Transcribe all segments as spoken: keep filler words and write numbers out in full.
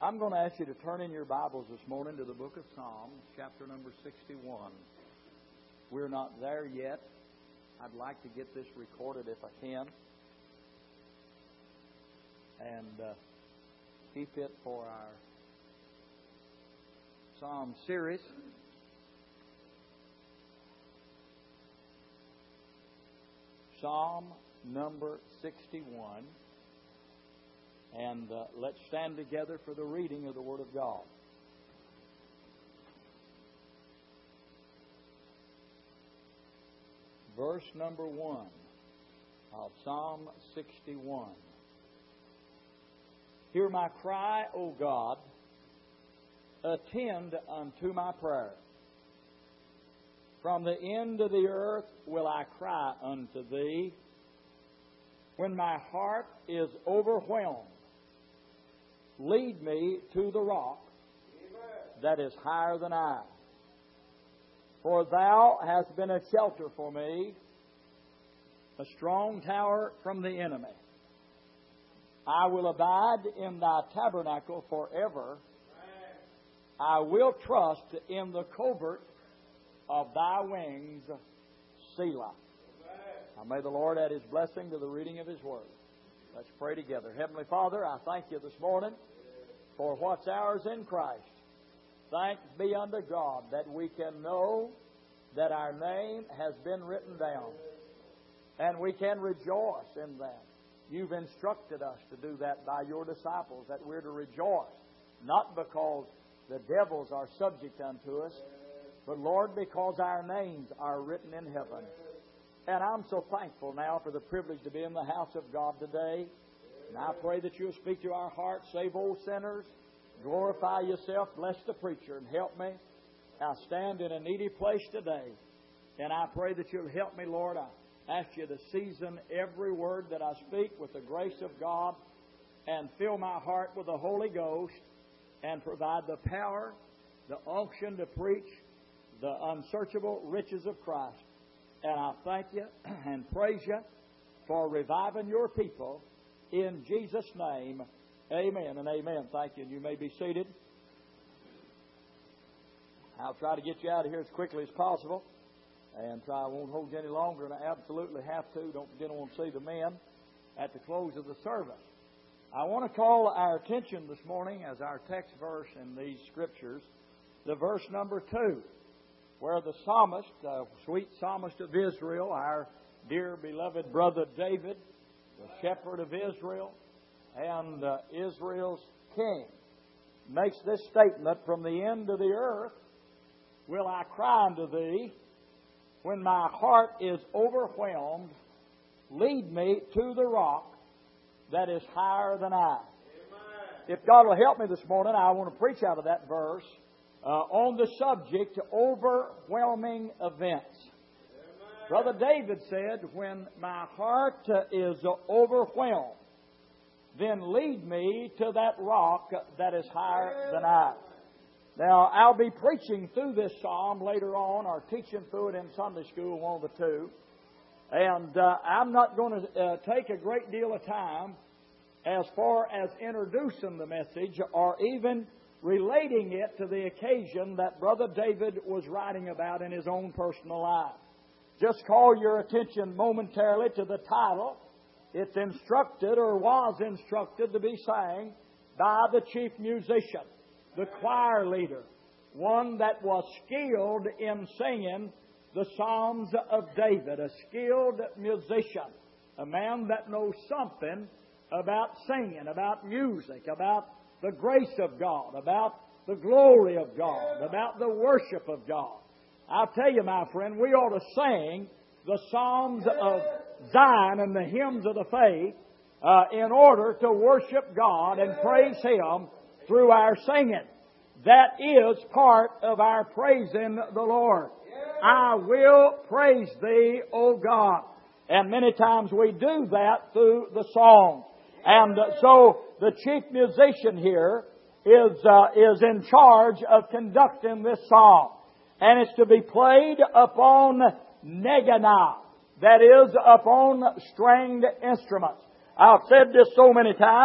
I'm going to ask you to turn in your Bibles this morning to the book of Psalms, chapter number sixty-one. We're not there yet. I'd like to get this recorded if I can. And uh, keep it for our Psalm series. Psalm number sixty-one. And uh, let's stand together for the reading of the Word of God. Verse number one of Psalm sixty-one. Hear my cry, O God. Attend unto my prayer. From the end of the earth will I cry unto Thee. When my heart is overwhelmed, lead me to the rock that is higher than I. For Thou hast been a shelter for me, a strong tower from the enemy. I will abide in Thy tabernacle forever. I will trust in the covert of Thy wings, Selah. Now may the Lord add His blessing to the reading of His Word. Let's pray together. Heavenly Father, I thank You this morning for what's ours in Christ. Thanks be unto God that we can know that our name has been written down. And we can rejoice in that. You've instructed us to do that by Your disciples, that we're to rejoice, not because the devils are subject unto us, but Lord, because our names are written in heaven. And I'm so thankful now for the privilege to be in the house of God today. And I pray that You'll speak to our hearts, save old sinners, glorify Yourself, bless the preacher, and help me. I stand in a needy place today, and I pray that You'll help me, Lord. I ask You to season every word that I speak with the grace of God and fill my heart with the Holy Ghost and provide the power, the unction to preach the unsearchable riches of Christ. And I thank You and praise You for reviving Your people in Jesus' name. Amen and amen. Thank you. And you may be seated. I'll try to get you out of here as quickly as possible. And try I won't hold you any longer, and I absolutely have to. Don't forget, I want to see the men at the close of the service. I want to call our attention this morning as our text verse in these scriptures, the verse number two, where the psalmist, uh, sweet psalmist of Israel, our dear beloved brother David, the shepherd of Israel and uh, Israel's king, makes this statement: from the end of the earth will I cry unto Thee. When my heart is overwhelmed, lead me to the rock that is higher than I. Amen. If God will help me this morning, I want to preach out of that verse uh, on the subject of overwhelming events. Amen. Brother David said, when my heart is overwhelmed, then lead me to that rock that is higher than I. Now, I'll be preaching through this psalm later on, or teaching through it in Sunday school, one of the two. And uh, I'm not going to uh, take a great deal of time as far as introducing the message or even relating it to the occasion that Brother David was writing about in his own personal life. Just call your attention momentarily to the title. It's instructed, or was instructed, to be sang by the chief musician, the choir leader, one that was skilled in singing the Psalms of David, a skilled musician, a man that knows something about singing, about music, about the grace of God, about the glory of God, about the worship of God. I'll tell you, my friend, we ought to sing the Psalms of Zion and the hymns of the faith uh, in order to worship God and praise Him through our singing. That is part of our praising the Lord. I will praise Thee, O God. And many times we do that through the songs. And so the chief musician here is uh, is in charge of conducting this song. And it's to be played upon negana, that is, upon stringed instruments. I've said this so many times,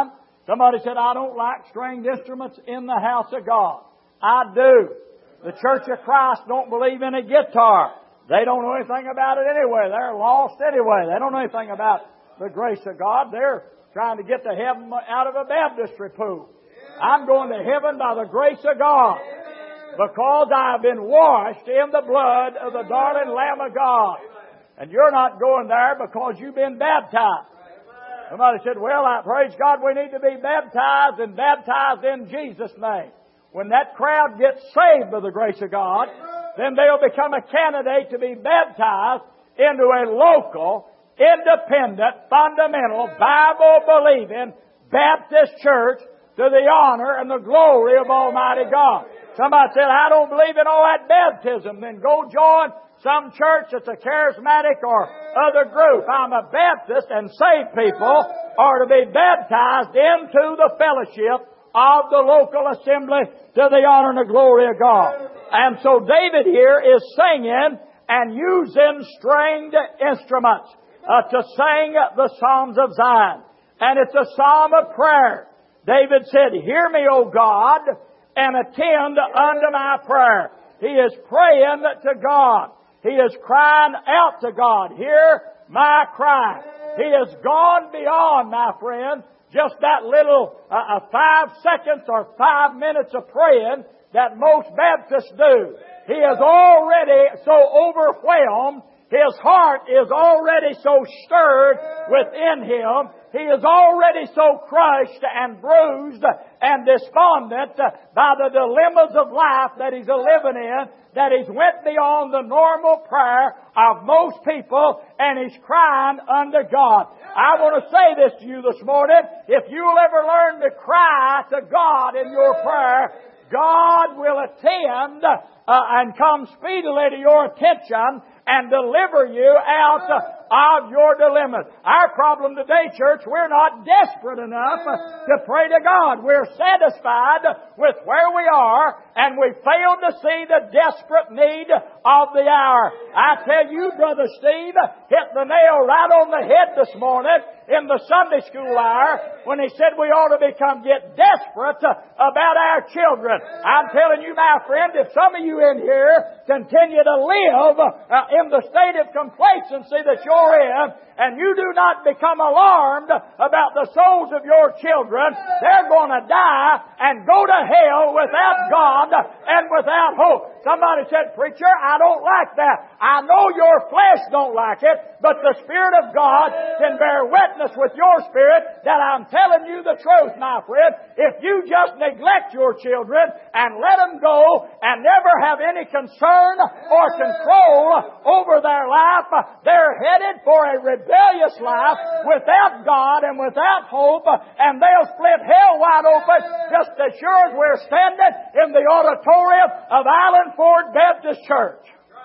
Somebody said, I don't like stringed instruments in the house of God. I do. The Church of Christ don't believe in a guitar. They don't know anything about it anyway. They're lost anyway. They don't know anything about the grace of God. They're trying to get to heaven out of a baptistry pool. I'm going to heaven by the grace of God, because I've been washed in the blood of the darling Lamb of God. And you're not going there because you've been baptized. Somebody said, well, I praise God, we need to be baptized and baptized in Jesus' name. When that crowd gets saved by the grace of God, then they'll become a candidate to be baptized into a local, independent, fundamental, Bible-believing Baptist church to the honor and the glory of Almighty God. Somebody said, I don't believe in all that baptism. Then go join some church that's a charismatic or other group. I'm a Baptist, and saved people are to be baptized into the fellowship of the local assembly to the honor and the glory of God. And so David here is singing and using stringed instruments uh, to sing the Psalms of Zion. And it's a psalm of prayer. David said, hear me, O God, and attend unto my prayer. He is praying to God. He is crying out to God. Hear my cry. He has gone beyond, my friend, just that little uh, five seconds or five minutes of praying that most Baptists do. He is already so overwhelmed. His heart is already so stirred within him. He is already so crushed and bruised and despondent by the dilemmas of life that he's a living in, that he's went beyond the normal prayer of most people, and he's crying unto God. I want to say this to you this morning. If you'll ever learn to cry to God in your prayer, God will attend uh, and come speedily to your attention and deliver you out of your dilemmas. Our problem today, church, we're not desperate enough to pray to God. We're satisfied with where we are, and we fail to see the desperate need of the hour. I tell you, Brother Steve hit the nail right on the head this morning in the Sunday school hour when he said we ought to become get desperate about our children. I'm telling you, my friend, if some of you in here continue to live uh, in the state of complacency that you're in, and you do not become alarmed about the souls of your children, they're going to die and go to hell without God and without hope. Somebody said, preacher, I don't like that. I know your flesh don't like it, but the Spirit of God can bear witness with your spirit that I'm telling you the truth, my friend. If you just neglect your children and let them go and never have any concern or control over their life, they're headed for a rebellious life without God and without hope, and they'll split hell wide open just as sure as we're standing in the auditorium of Island Ford Baptist Church.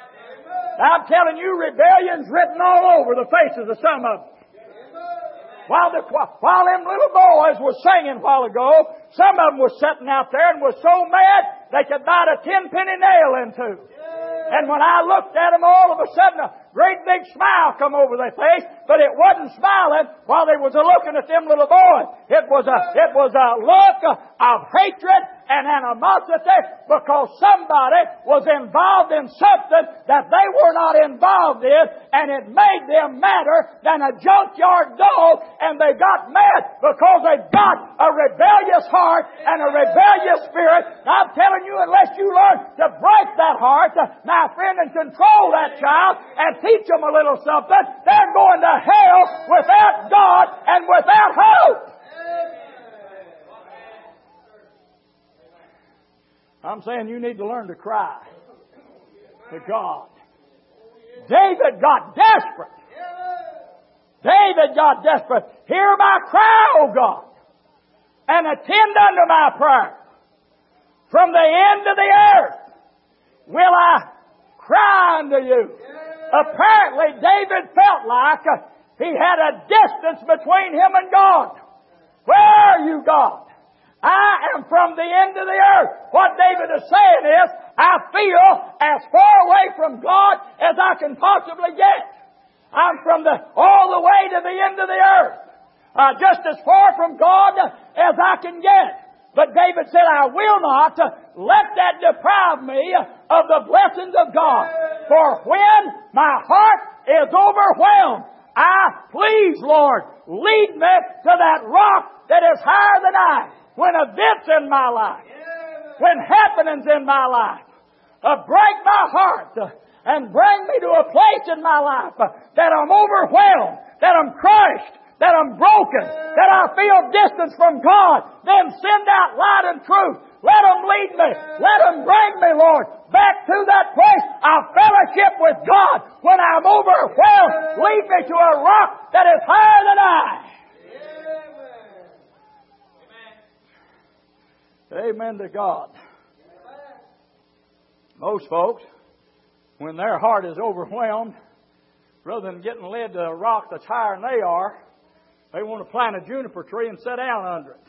I'm telling you, rebellion's written all over the faces of some of them. While, the, while them little boys were singing a while ago, some of them were sitting out there and were so mad they could bite a ten-penny nail into. And when I looked at them, all of a sudden a great big smile come over their face, but it wasn't smiling while they was looking at them little boys. It was a, it was a look of hatred and animosity because somebody was involved in something that they were not involved in, and it made them madder than a junkyard dog, and they got mad because they got a rebellious heart and a rebellious spirit. I'm telling you, unless you learn to break that heart, my friend, and control that child and teach them a little something, they're going to hell without God and without hope. I'm saying you need to learn to cry to God. David got desperate. David got desperate. Hear my cry, O God, and attend unto my prayer. From the end of the earth will I cry unto you. Apparently, David felt like he had a distance between him and God. Where are you, God? I am from the end of the earth. What David is saying is, I feel as far away from God as I can possibly get. I'm from the all the way to the end of the earth. uh, just as far from God as I can get. But David said, I will not let that deprive me of the blessings of God. For when my heart is overwhelmed, I, please, Lord, lead me to that rock that is higher than I. When events in my life, when happenings in my life uh, break my heart uh, and bring me to a place in my life uh, that I'm overwhelmed, that I'm crushed, that I'm broken, that I feel distance from God, then send out light and truth. Let them lead me. Let them bring me, Lord, back to that place of fellowship with God. When I'm overwhelmed, lead me to a rock that is higher than I. Amen to God. Most folks, when their heart is overwhelmed, rather than getting led to a rock that's higher than they are, they want to plant a juniper tree and sit down under it.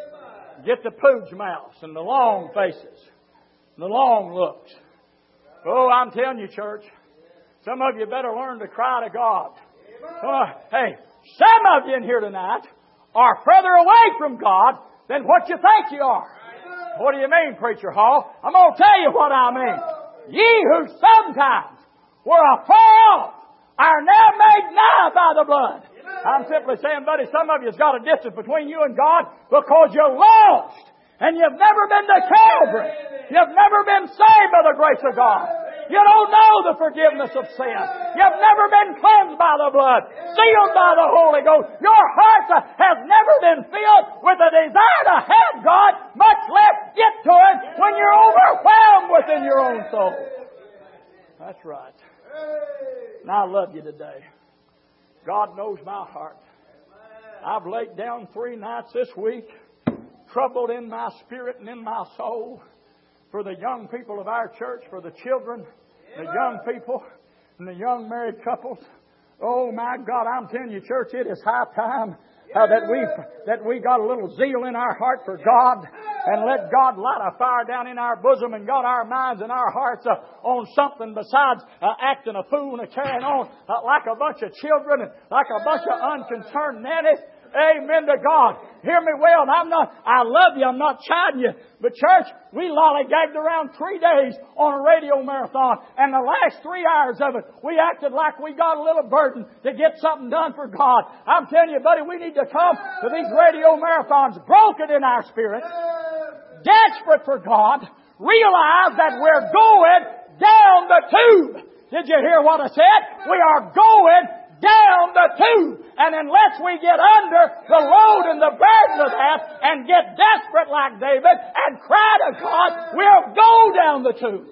Get the pooge mouths and the long faces, and the long looks. Oh, I'm telling you, church, some of you better learn to cry to God. Uh, hey, some of you in here tonight are further away from God than what you think you are. What do you mean, Preacher Hall? I'm going to tell you what I mean. Ye who sometimes were afar off are now made nigh by the blood. I'm simply saying, buddy, some of you's got a distance between you and God because you're lost. And you've never been to Calvary. You've never been saved by the grace of God. You don't know the forgiveness of sin. You've never been cleansed by the blood, sealed by the Holy Ghost. Your heart has never been filled with a desire to have God, much less get to it when you're overwhelmed within your own soul. That's right. And I love you today. God knows my heart. I've laid down three nights this week, troubled in my spirit and in my soul, for the young people of our church, for the children, the young people, and the young married couples. Oh my God, I'm telling you, church, it is high time uh, that we that we got a little zeal in our heart for God, and let God light a fire down in our bosom and got our minds and our hearts uh, on something besides uh, acting a fool and carrying on uh, like a bunch of children and like a bunch of unconcerned nannies. Amen to God. Hear me well. And I'm not, I love you. I'm not chiding you. But church, we lollygagged around three days on a radio marathon. And the last three hours of it, we acted like we got a little burden to get something done for God. I'm telling you, buddy, we need to come to these radio marathons broken in our spirit, desperate for God, realize that we're going down the tube. Did you hear what I said? We are going down the tube. And unless we get under the load and the burden of that and get desperate like David and cry to God, we'll go down the tube.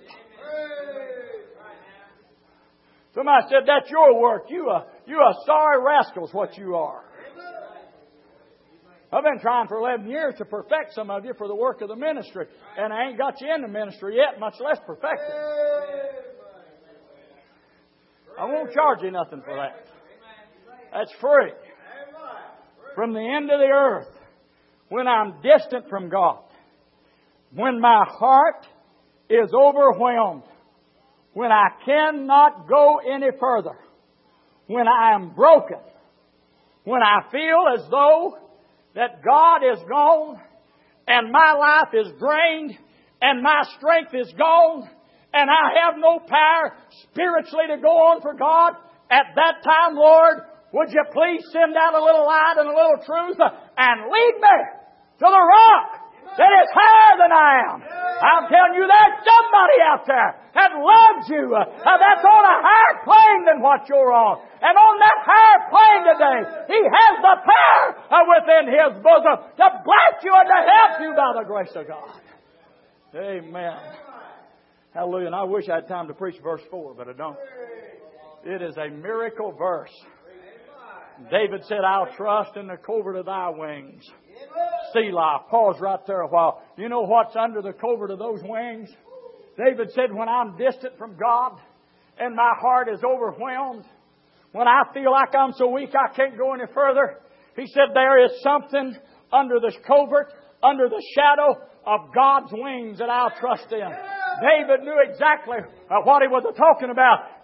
Somebody said, that's your work. You a, you a sorry rascal's what you are. I've been trying for eleven years to perfect some of you for the work of the ministry. And I ain't got you in the ministry yet, much less perfected. I won't charge you nothing for that. That's free. From the end of the earth, when I'm distant from God, when my heart is overwhelmed, when I cannot go any further, when I am broken, when I feel as though that God is gone and my life is drained and my strength is gone and I have no power spiritually to go on for God, at that time, Lord, would you please send out a little light and a little truth and lead me to the rock that is higher than I am. I'm telling you, there's somebody out there that loves you, uh, that's on a higher plane than what you're on. And on that higher plane today, He has the power uh, within His bosom to bless you and to help you by the grace of God. Amen. Hallelujah. And I wish I had time to preach verse four, but I don't. It is a miracle verse. David said, I'll trust in the covert of thy wings. Selah. Pause right there a while. You know what's under the covert of those wings? David said, when I'm distant from God and my heart is overwhelmed, when I feel like I'm so weak I can't go any further, he said, there is something under this covert, under the shadow of God's wings that I'll trust in. David knew exactly what he was talking about.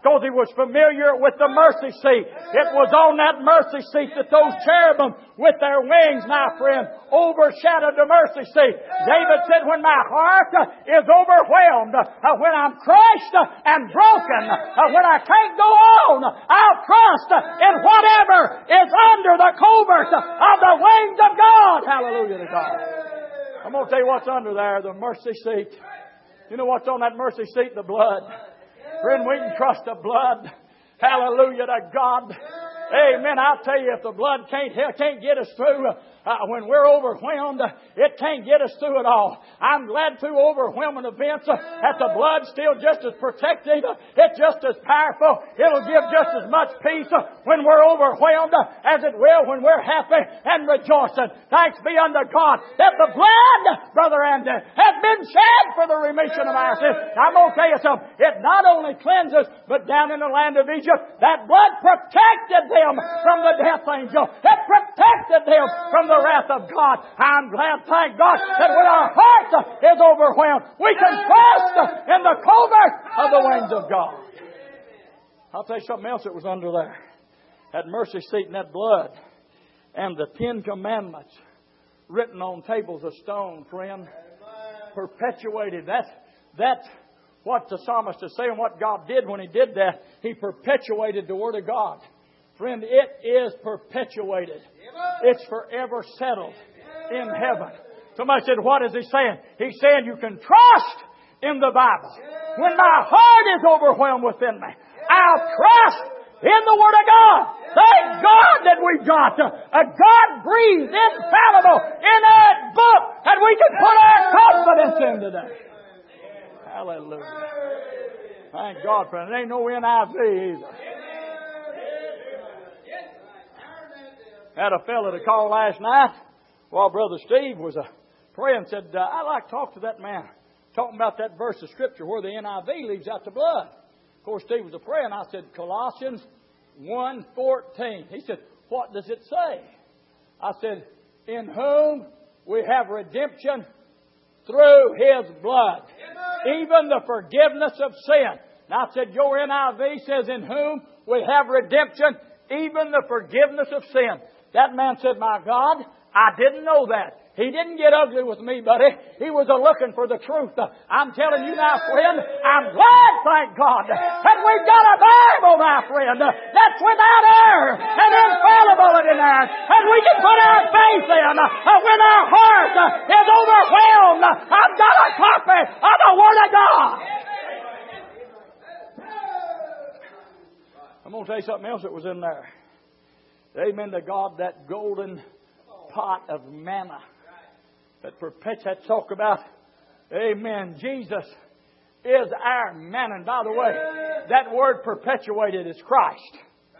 Because He was familiar with the mercy seat. It was on that mercy seat that those cherubim with their wings, my friend, overshadowed the mercy seat. David said, when my heart is overwhelmed, when I'm crushed and broken, when I can't go on, I'll trust in whatever is under the covert of the wings of God. Hallelujah to God. I'm going to tell you what's under there, the mercy seat. You know what's on that mercy seat? The blood. Friend, we can trust the blood. Hallelujah to God. Amen. I'll tell you, if the blood can't can't get us through, uh, when we're overwhelmed, it can't get us through it all. I'm glad through overwhelming events uh, that the blood's still just as protective. It's just as powerful. It'll give just as much peace uh, when we're overwhelmed uh, as it will when we're happy and rejoicing. Thanks be unto God that the blood, Brother Andy, has been shed for the remission of our sins. I'm going to tell you something. It not only cleanses, but down in the land of Egypt, that blood protected them from the death angel. It protected them from the wrath of God. I'm glad, thank God, that when our heart is overwhelmed, we can trust in the covert of the wings of God. I'll tell you something else that was under there. That mercy seat and that blood and the Ten Commandments written on tables of stone, friend, perpetuated. That's, that's what the psalmist is saying, what God did when He did that. He perpetuated the Word of God. Friend, it is perpetuated. It's forever settled in heaven. Somebody said, what is he saying? He's saying you can trust in the Bible. When my heart is overwhelmed within me, I'll trust in the Word of God. Thank God that we've got a God-breathed, infallible, inerrant book that we can put our confidence in today. Hallelujah. Thank God, friend. It ain't no N I V either. Had a fella to call last night while Brother Steve was uh, praying, said, uh, I'd like to talk to that man, talking about that verse of Scripture where the N I V leaves out the blood. Of course, Steve was a praying. I said, Colossians one fourteen. He said, what does it say? I said, in whom we have redemption through His blood, even the forgiveness of sin. Now I said, your N I V says, in whom we have redemption, even the forgiveness of sin. That man said, my God, I didn't know that. He didn't get ugly with me, buddy. He was a looking for the truth. I'm telling you now, friend, I'm glad, thank God, that we've got a Bible, my friend, that's without error and infallible in there. And we can put our faith in when our heart is overwhelmed. I've got a copy of the Word of God. I'm going to tell you something else that was in there. Amen to God, that golden pot of manna that perpetuates, talk about, amen, Jesus is our manna. And by the way, that word perpetuated is Christ.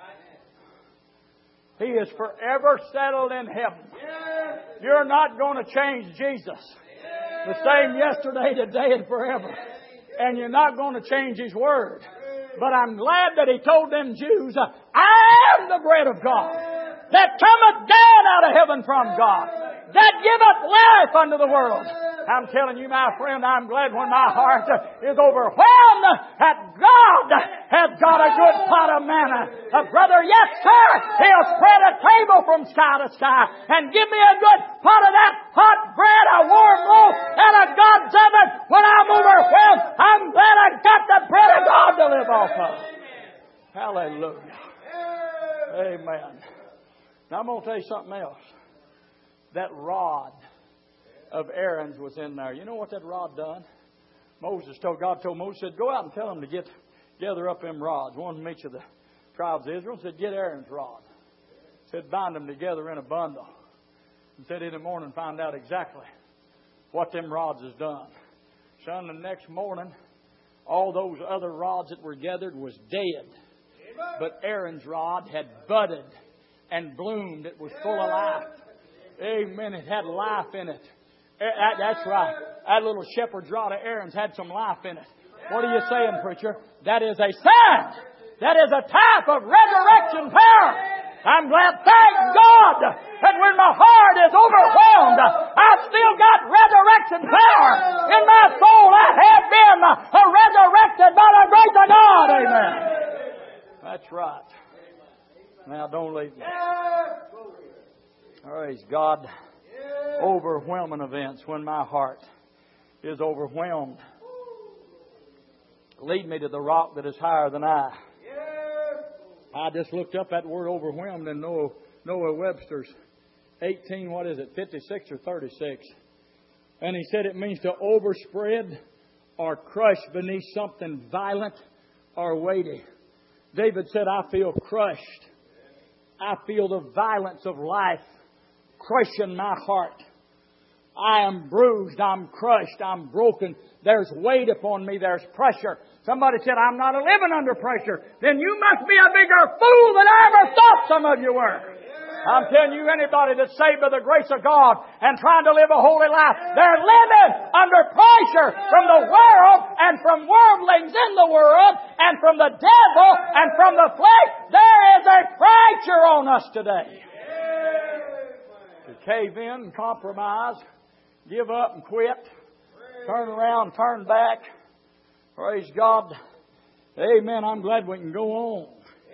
He is forever settled in heaven. You're not going to change Jesus. The same yesterday, today, and forever. And you're not going to change His Word. But I'm glad that He told them Jews, I am the bread of God, that cometh down out of heaven from God, that giveth life unto the world. I'm telling you, my friend, I'm glad when my heart is overwhelmed that God has got a good pot of manna. Uh, brother, yes, sir, He'll spread a table from sky to sky and give me a good pot of that hot bread, a warm loaf, and a God's oven. When I'm overwhelmed, I'm glad I got the bread of God to live off of. Hallelujah. Amen. Now I'm going to tell you something else. That rod of Aaron's was in there. You know what that rod done? Moses told, God told Moses, said, go out and tell them to get gather up them rods. One from each of the tribes of Israel. Said, get Aaron's rod. Said, bind them together in a bundle. And said, in the morning, find out exactly what them rods has done. Son, the next morning, all those other rods that were gathered was dead. But Aaron's rod had budded and bloomed. It was full of life. Amen. It had life in it. That, that's right. That little shepherd's rod of Aaron's had some life in it. What are you saying, preacher? That is a sign. That is a type of resurrection power. I'm glad, thank God, that when my heart is overwhelmed, I've still got resurrection power in my soul. I have been resurrected by the grace of God. Amen. That's right. Now don't leave me. Praise God. Overwhelming events when my heart is overwhelmed. Lead me to the rock that is higher than I. I just looked up that word overwhelmed in Noah, Noah Webster's eighteen, what is it, fifty-six or thirty-six. And he said it means to overspread or crush beneath something violent or weighty. David said, I feel crushed. I feel the violence of life crushing my heart. I am bruised. I'm crushed. I'm broken. There's weight upon me. There's pressure. Somebody said, I'm not living under pressure. Then you must be a bigger fool than I ever thought some of you were. I'm telling you, anybody that's saved by the grace of God and trying to live a holy life, they're living under pressure from the world and from worldlings in the world and from the devil and from the flesh. There is a pressure on us today. To cave in and compromise, give up and quit, turn around, turn back. Praise God. Amen. I'm glad we can go on.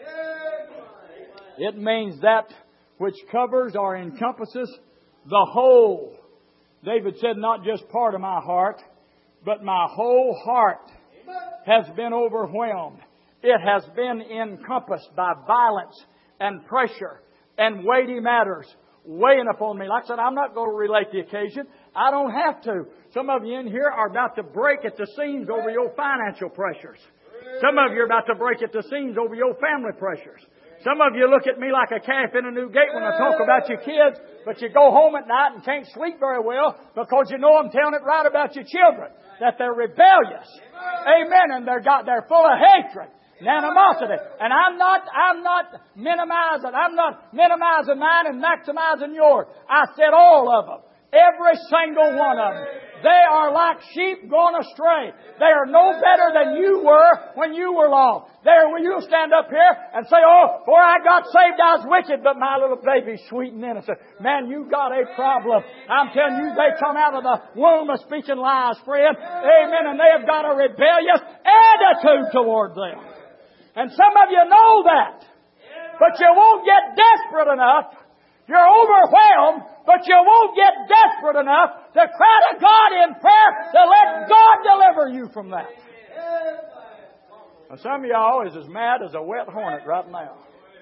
It means that which covers or encompasses the whole. David said, not just part of my heart, but my whole heart has been overwhelmed. It has been encompassed by violence and pressure and weighty matters weighing upon me. Like I said, I'm not going to relate the occasion. I don't have to. Some of you in here are about to break at the seams over your financial pressures. Some of you are about to break at the seams over your family pressures. Some of you look at me like a calf in a new gate when I talk about your kids, but you go home at night and can't sleep very well because you know I'm telling it right about your children, that they're rebellious. Amen. And they're got they're full of hatred and animosity. And I'm not I'm not minimizing I'm not minimizing mine and maximizing yours. I said all of them. Every single one of them. They are like sheep gone astray. They are no better than you were when you were lost. There, will you stand up here and say, oh, before I got saved I was wicked, but my little baby's sweet and innocent. Man, you got a problem. I'm telling you, they come out of the womb of speaking lies, friend. Amen. And they have got a rebellious attitude toward them. And some of you know that. But you won't get desperate enough. You're overwhelmed, but you won't get desperate enough to cry to God in prayer to let God deliver you from that. Now, some of y'all is as mad as a wet hornet right now.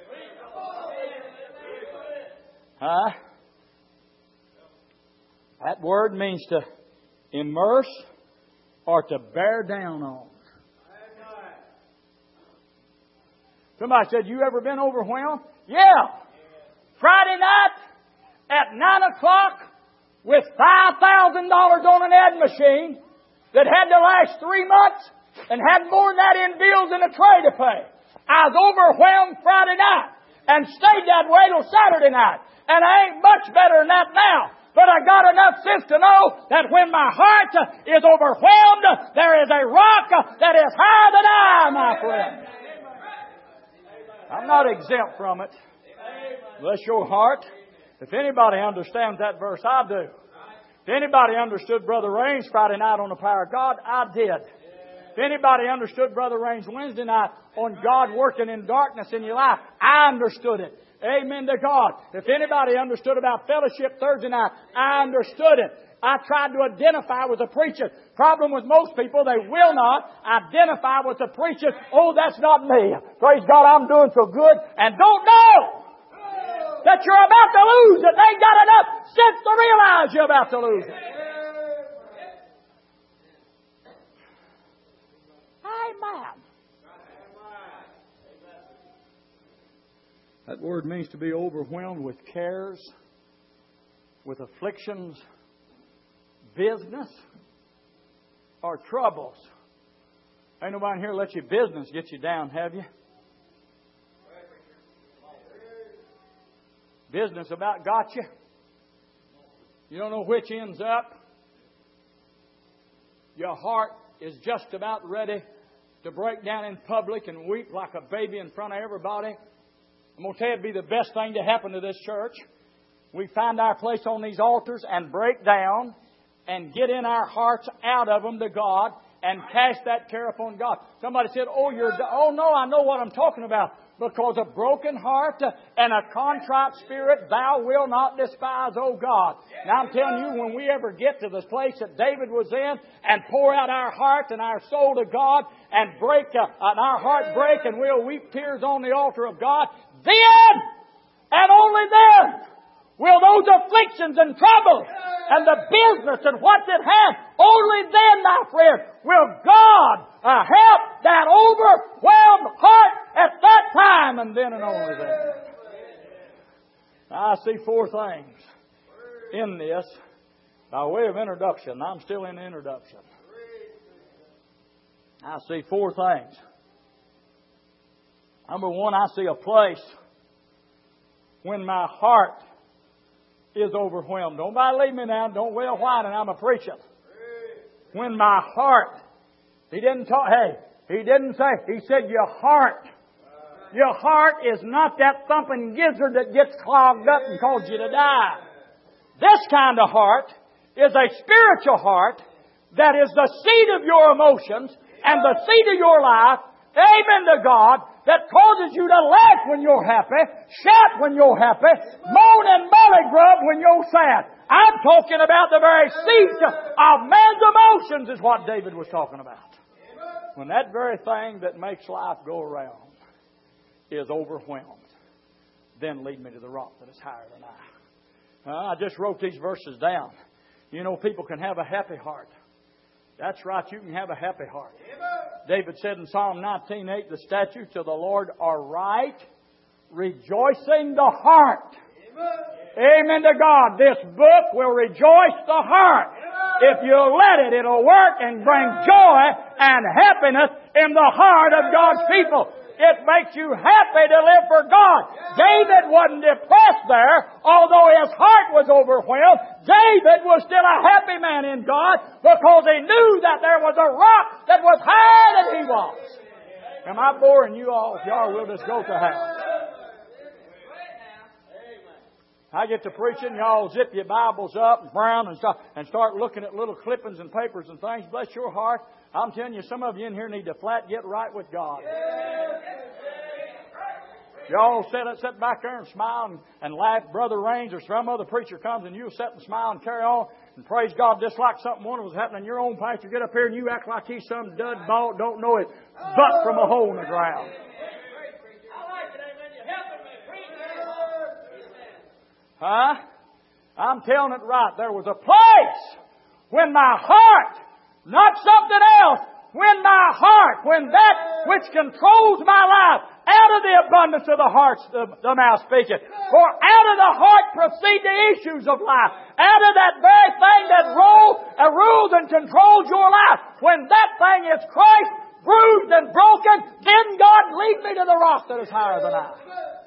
Huh? That word means to immerse or to bear down on. Somebody said, you ever been overwhelmed? Yeah. Friday night at nine o'clock with five thousand dollars on an ad machine that had to last three months and had more than that in bills and a tray to pay. I was overwhelmed Friday night and stayed that way till Saturday night. And I ain't much better than that now. But I got enough sense to know that when my heart is overwhelmed, there is a rock that is higher than I, my friend. I'm not exempt from it. Bless your heart. If anybody understands that verse, I do. If anybody understood Brother Raines Friday night on the power of God, I did. If anybody understood Brother Raines Wednesday night on God working in darkness in your life, I understood it. Amen to God. If anybody understood about fellowship Thursday night, I understood it. I tried to identify with the preacher. Problem with most people, they will not identify with the preacher. Oh, that's not me. Praise God, I'm doing so good. And don't know that you're about to lose it. They ain't got enough sense to realize you're about to lose it. Amen. That word means to be overwhelmed with cares, with afflictions, business, or troubles. Ain't nobody here let your business get you down, have you? Business about got you. You don't know which ends up. Your heart is just about ready to break down in public and weep like a baby in front of everybody. I'm going to tell you, it'd be the best thing to happen to this church. We find our place on these altars and break down and get in our hearts out of them to God and cast that care upon God. Somebody said, oh, you're, oh no, I know what I'm talking about. Because a broken heart and a contrite spirit thou wilt not despise, O God. Now I'm telling you, when we ever get to this place that David was in and pour out our heart and our soul to God and break uh, and our heart break and we'll weep tears on the altar of God, then and only then will those afflictions and troubles and the business and what's at hand, only then, my friend, will God uh, help that overwhelmed heart at that time, and then and only then. Now, I see four things in this by way of introduction. I'm still in the introduction. I see four things. Number one, I see a place when my heart is overwhelmed. Don't leave me now. Don't wail whining. I'm a preacher. When my heart, he didn't talk, hey, he didn't say, he said your heart. Your heart is not that thumping gizzard that gets clogged up and causes you to die. This kind of heart is a spiritual heart that is the seat of your emotions and the seat of your life. Amen to God. That causes you to laugh when you're happy, shout when you're happy, moan and belly grub when you're sad. I'm talking about the very seat of man's emotions is what David was talking about. When that very thing that makes life go around is overwhelmed, then lead me to the rock that is higher than I. Uh, I just wrote these verses down. You know, people can have a happy heart. That's right, you can have a happy heart. David said in Psalm nineteen eight, the statutes of the Lord are right, rejoicing the heart. Amen to God. This book will rejoice the heart. If you let it, it'll work and bring joy and happiness in the heart of God's people. It makes you happy to live for God. David wasn't depressed there, although his heart was overwhelmed. David was still a happy man in God because he knew that there was a rock that was higher than he was. Am I boring you all? If y'all will just go to hell. I get to preaching, y'all zip your Bibles up and brown and start, and start looking at little clippings and papers and things. Bless your heart. I'm telling you, some of you in here need to flat get right with God. Y'all sit, sit back there and smile and, and laugh. Brother Rains or some other preacher comes and you'll sit and smile and carry on and praise God just like something one was happening. Your own pastor get up here and you act like he's some dud ball, don't know it, butt from a hole in the ground. Huh? I'm telling it right. There was a place when my heart, not something else, when my heart, when that which controls my life, out of the abundance of the heart, the, the mouth speaketh. For out of the heart proceed the issues of life. Out of that very thing that rules, uh, rules and controls your life. When that thing is crushed, bruised and broken, then God lead me to the rock that is higher than I.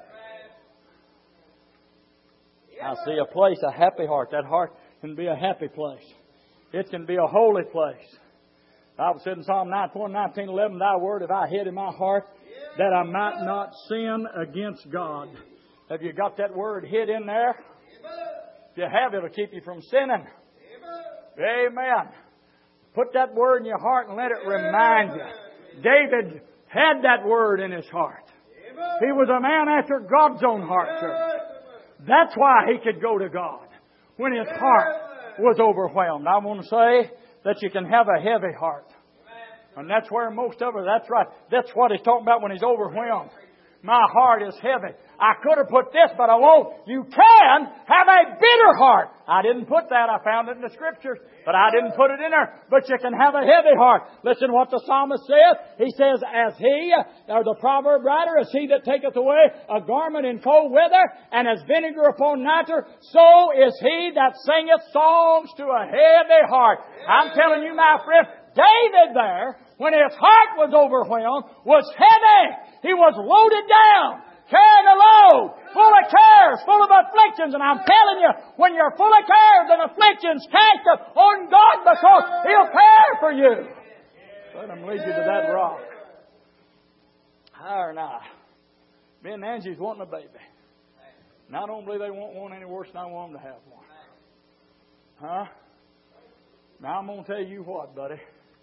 I see a place, a happy heart. That heart can be a happy place. It can be a holy place. The Bible said in Psalm ninety-one, nineteen, eleven, Thy word have I hid in my heart, that I might not sin against God. Have you got that word hid in there? If you have, it'll keep you from sinning. Amen. Put that word in your heart and let it remind you. David had that word in his heart. He was a man after God's own heart, church. That's why he could go to God when his heart was overwhelmed. I want to say that you can have a heavy heart. And that's where most of it, that's right. That's what he's talking about when he's overwhelmed. My heart is heavy. I could have put this, but I won't. You can have a bitter heart. I didn't put that. I found it in the Scriptures, but I didn't put it in there. But you can have a heavy heart. Listen what the psalmist says. He says, as he, or the proverb writer, as he that taketh away a garment in cold weather, and as vinegar upon nitre, so is he that singeth songs to a heavy heart. I'm telling you, my friend, David there, when his heart was overwhelmed, was heavy. He was loaded down, carrying a load, full of cares, full of afflictions. And I'm telling you, when you're full of cares and afflictions, cast them on God because He'll care for you. Let Him lead you to that rock. Higher than I. Me and Angie's wanting a baby. Now I don't believe they want one any worse than I want them to have one. Huh? Now I'm going to tell you what, buddy.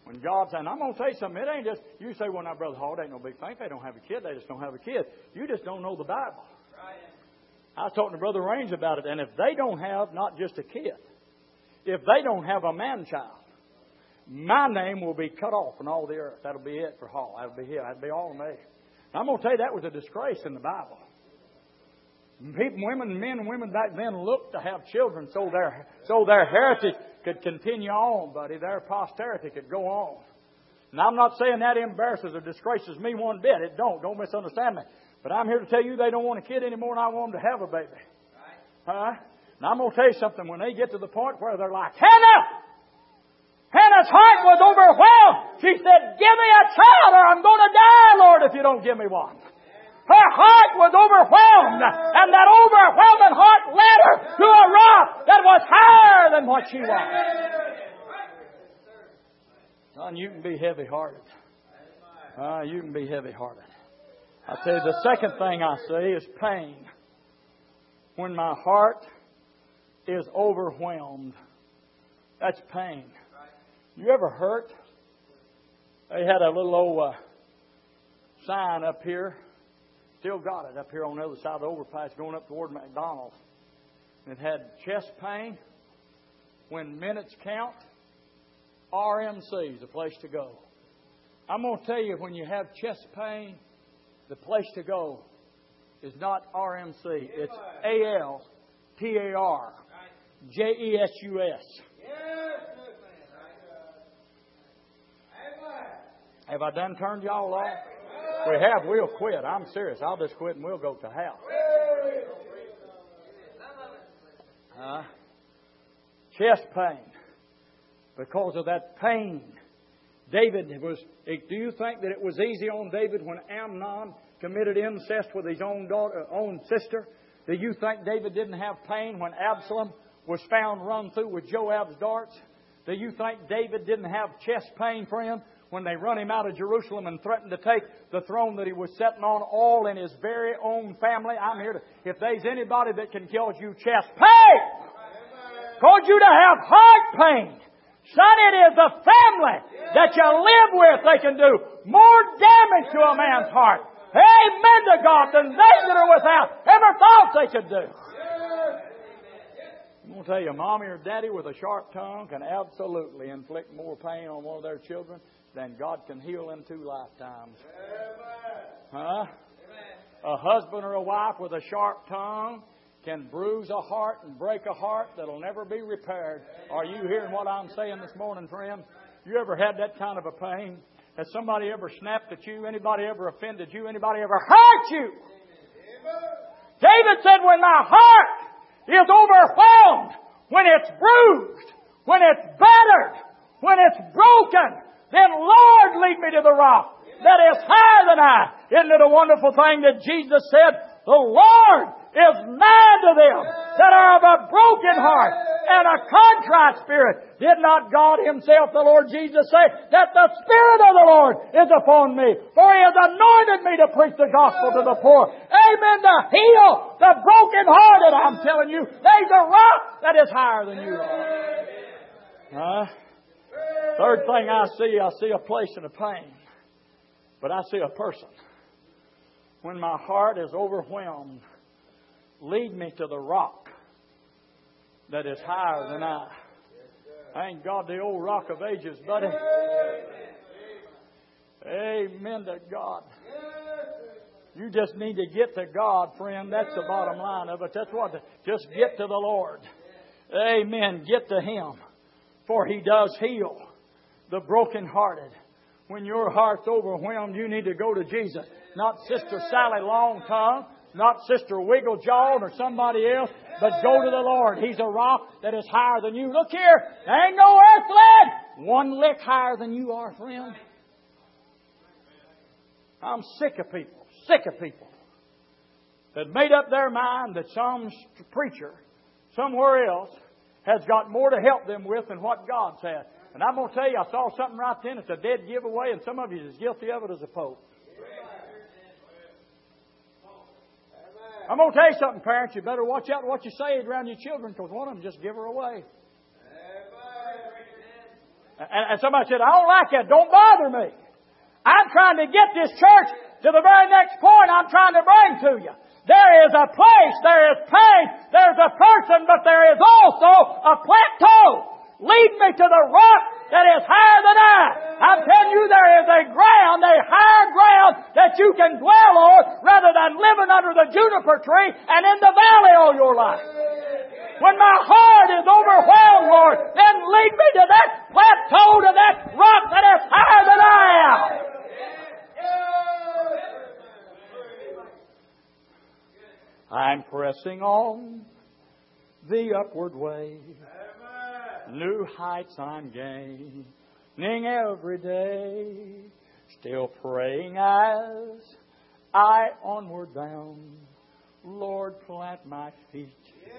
When God's saying, I'm going to tell you something, it ain't just, you say, well, now, Brother Hall, it ain't no big thing. They don't have a kid. They just don't have a kid. You just don't know the Bible. I was talking to Brother Raines about it, and if they don't have not just a kid, if they don't have a man-child, my name will be cut off from all the earth. That'll be it for Hall. That'll be it. That'll be all of me. I'm going to tell you, that was a disgrace in the Bible. People, women, men and women back then looked to have children so their, so their heritage could continue on, buddy. Their posterity could go on. And I'm not saying that embarrasses or disgraces me one bit. It don't. Don't misunderstand me. But I'm here to tell you they don't want a kid anymore, and I want them to have a baby. Huh? And I'm going to tell you something. When they get to the point where they're like, Hannah! Hannah's heart was overwhelmed. She said, give me a child or I'm going to die, Lord, if you don't give me one. Her heart was overwhelmed, and that overwhelming heart led her to a rock that was higher than what she was. Son, you can be heavy-hearted. Uh, you can be heavy-hearted. I tell you, the second thing I see is pain. When my heart is overwhelmed, that's pain. You ever hurt? They had a little old uh, sign up here. Still got it up here on the other side of the overpass going up toward McDonald's. It had chest pain. When minutes count, R M C is the place to go. I'm going to tell you, when you have chest pain, the place to go is not R M C. It's A L T A R J E S U S. Have I done turned y'all off? We have. We'll quit. I'm serious. I'll just quit and we'll go to house. Uh, chest pain. Because of that pain. David was, do you think that it was easy on David when Amnon committed incest with his own daughter, own sister? Do you think David didn't have pain when Absalom was found run through with Joab's darts? Do you think David didn't have chest pain, friend, when they run him out of Jerusalem and threatened to take the throne that he was sitting on, all in his very own family? I'm here to, if there's anybody that can cause you chest pain, cause you to have heart pain, son, it is the family that you live with that can do more damage to a man's heart. Amen to God, than they that are without ever thought they could do. I'm going to tell you, mommy or daddy with a sharp tongue can absolutely inflict more pain on one of their children than God can heal in two lifetimes. Huh? A husband or a wife with a sharp tongue can bruise a heart and break a heart that'll never be repaired. Are you hearing what I'm saying this morning, friend? You ever had that kind of a pain? Has somebody ever snapped at you? Anybody ever offended you? Anybody ever hurt you? David said, when my heart is overwhelmed, when it's bruised, when it's battered, when it's broken, then Lord, lead me to the rock that is higher than I. Isn't it a wonderful thing that Jesus said, the Lord is nigh to them that are of a broken heart and a contrite spirit. Did not God Himself, the Lord Jesus, say that the Spirit of the Lord is upon me, for He has anointed me to preach the gospel to the poor. Amen. To heal the broken-hearted. I'm telling you, there's a rock that is higher than you are. Huh? Third thing I see, I see a place and a pain. But I see a person. When my heart is overwhelmed, lead me to the rock that is higher than I. Thank God, the old rock of ages, buddy. Amen to God. You just need to get to God, friend. That's the bottom line of it. That's what. Just get to the Lord. Amen. Get to Him. For He does heal the brokenhearted. When your heart's overwhelmed, you need to go to Jesus. Not Sister Sally Longtongue, not Sister Wigglejaw or somebody else, but go to the Lord. He's a rock that is higher than you. Look here, there ain't no earthly one lick higher than you are, friend. I'm sick of people, sick of people that made up their mind that some preacher somewhere else has got more to help them with than what God said. And I'm going to tell you, I saw something right then. It's a dead giveaway, and some of you is as guilty of it as a pope. I'm going to tell you something, parents. You better watch out what you say around your children, because one of them just give her away. And, and somebody said, I don't like that. Don't bother me. I'm trying to get this church to the very next point I'm trying to bring to you. There is a place, there is pain, there's a person, but there is also a plateau. Lead me to the rock that is higher than I. I'm telling you, there is a ground, a higher ground that you can dwell on rather than living under the juniper tree and in the valley all your life. When my heart is overwhelmed, Lord, then lead me to that plateau, to that rock that is higher than I am. I'm pressing on the upward way. New heights I'm gaining every day. Still praying as I onward bound. Lord, plant my feet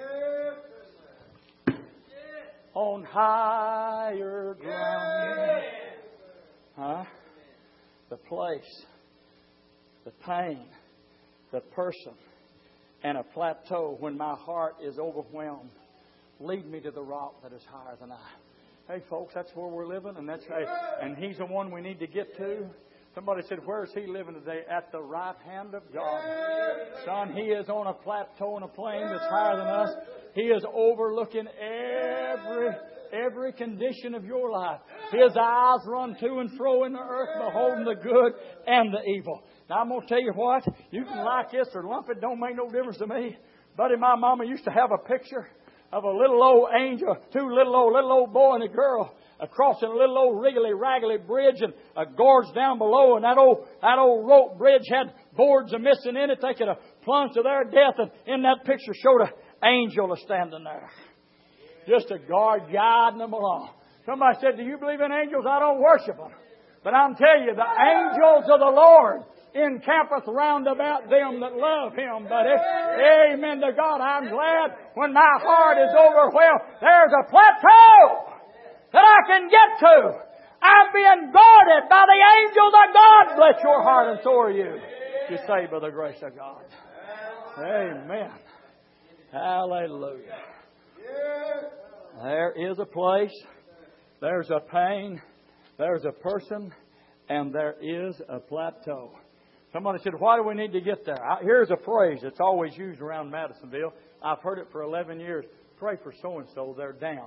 on higher ground. Huh? The place, the pain, the person, and a plateau when my heart is overwhelmed. Lead me to the rock that is higher than I. Hey, folks, that's where we're living, and that's hey, and He's the one we need to get to. Somebody said, where is he living today? At the right hand of God. Son, he is on a plateau and a plain that's higher than us. He is overlooking every every condition of your life. His eyes run to and fro in the earth, beholding the good and the evil. Now, I'm going to tell you what. You can like this or lump it. Don't make no difference to me. Buddy, my mama used to have a picture of a little old angel, two little old, little old boy and a girl crossing a little old wriggly, raggly bridge and a gorge down below. And that old, that old rope bridge had boards missing in it. They could have plunged to their death. And in that picture showed an angel standing there. Just a guard guiding them along. Somebody said, do you believe in angels? I don't worship them. But I'm telling you, the angels of the Lord encampeth round about them that love Him, buddy. Amen to God. I'm glad when my heart is overwhelmed, there's a plateau that I can get to. I'm being guarded by the angels of God. Bless your heart, and so are you. You say by the grace of God. Amen. Hallelujah. There is a place, there's a pain, there's a person, and there is a plateau. Somebody said, why do we need to get there? Here's a phrase that's always used around Madisonville. I've heard it for eleven years. Pray for so-and-so, they're down.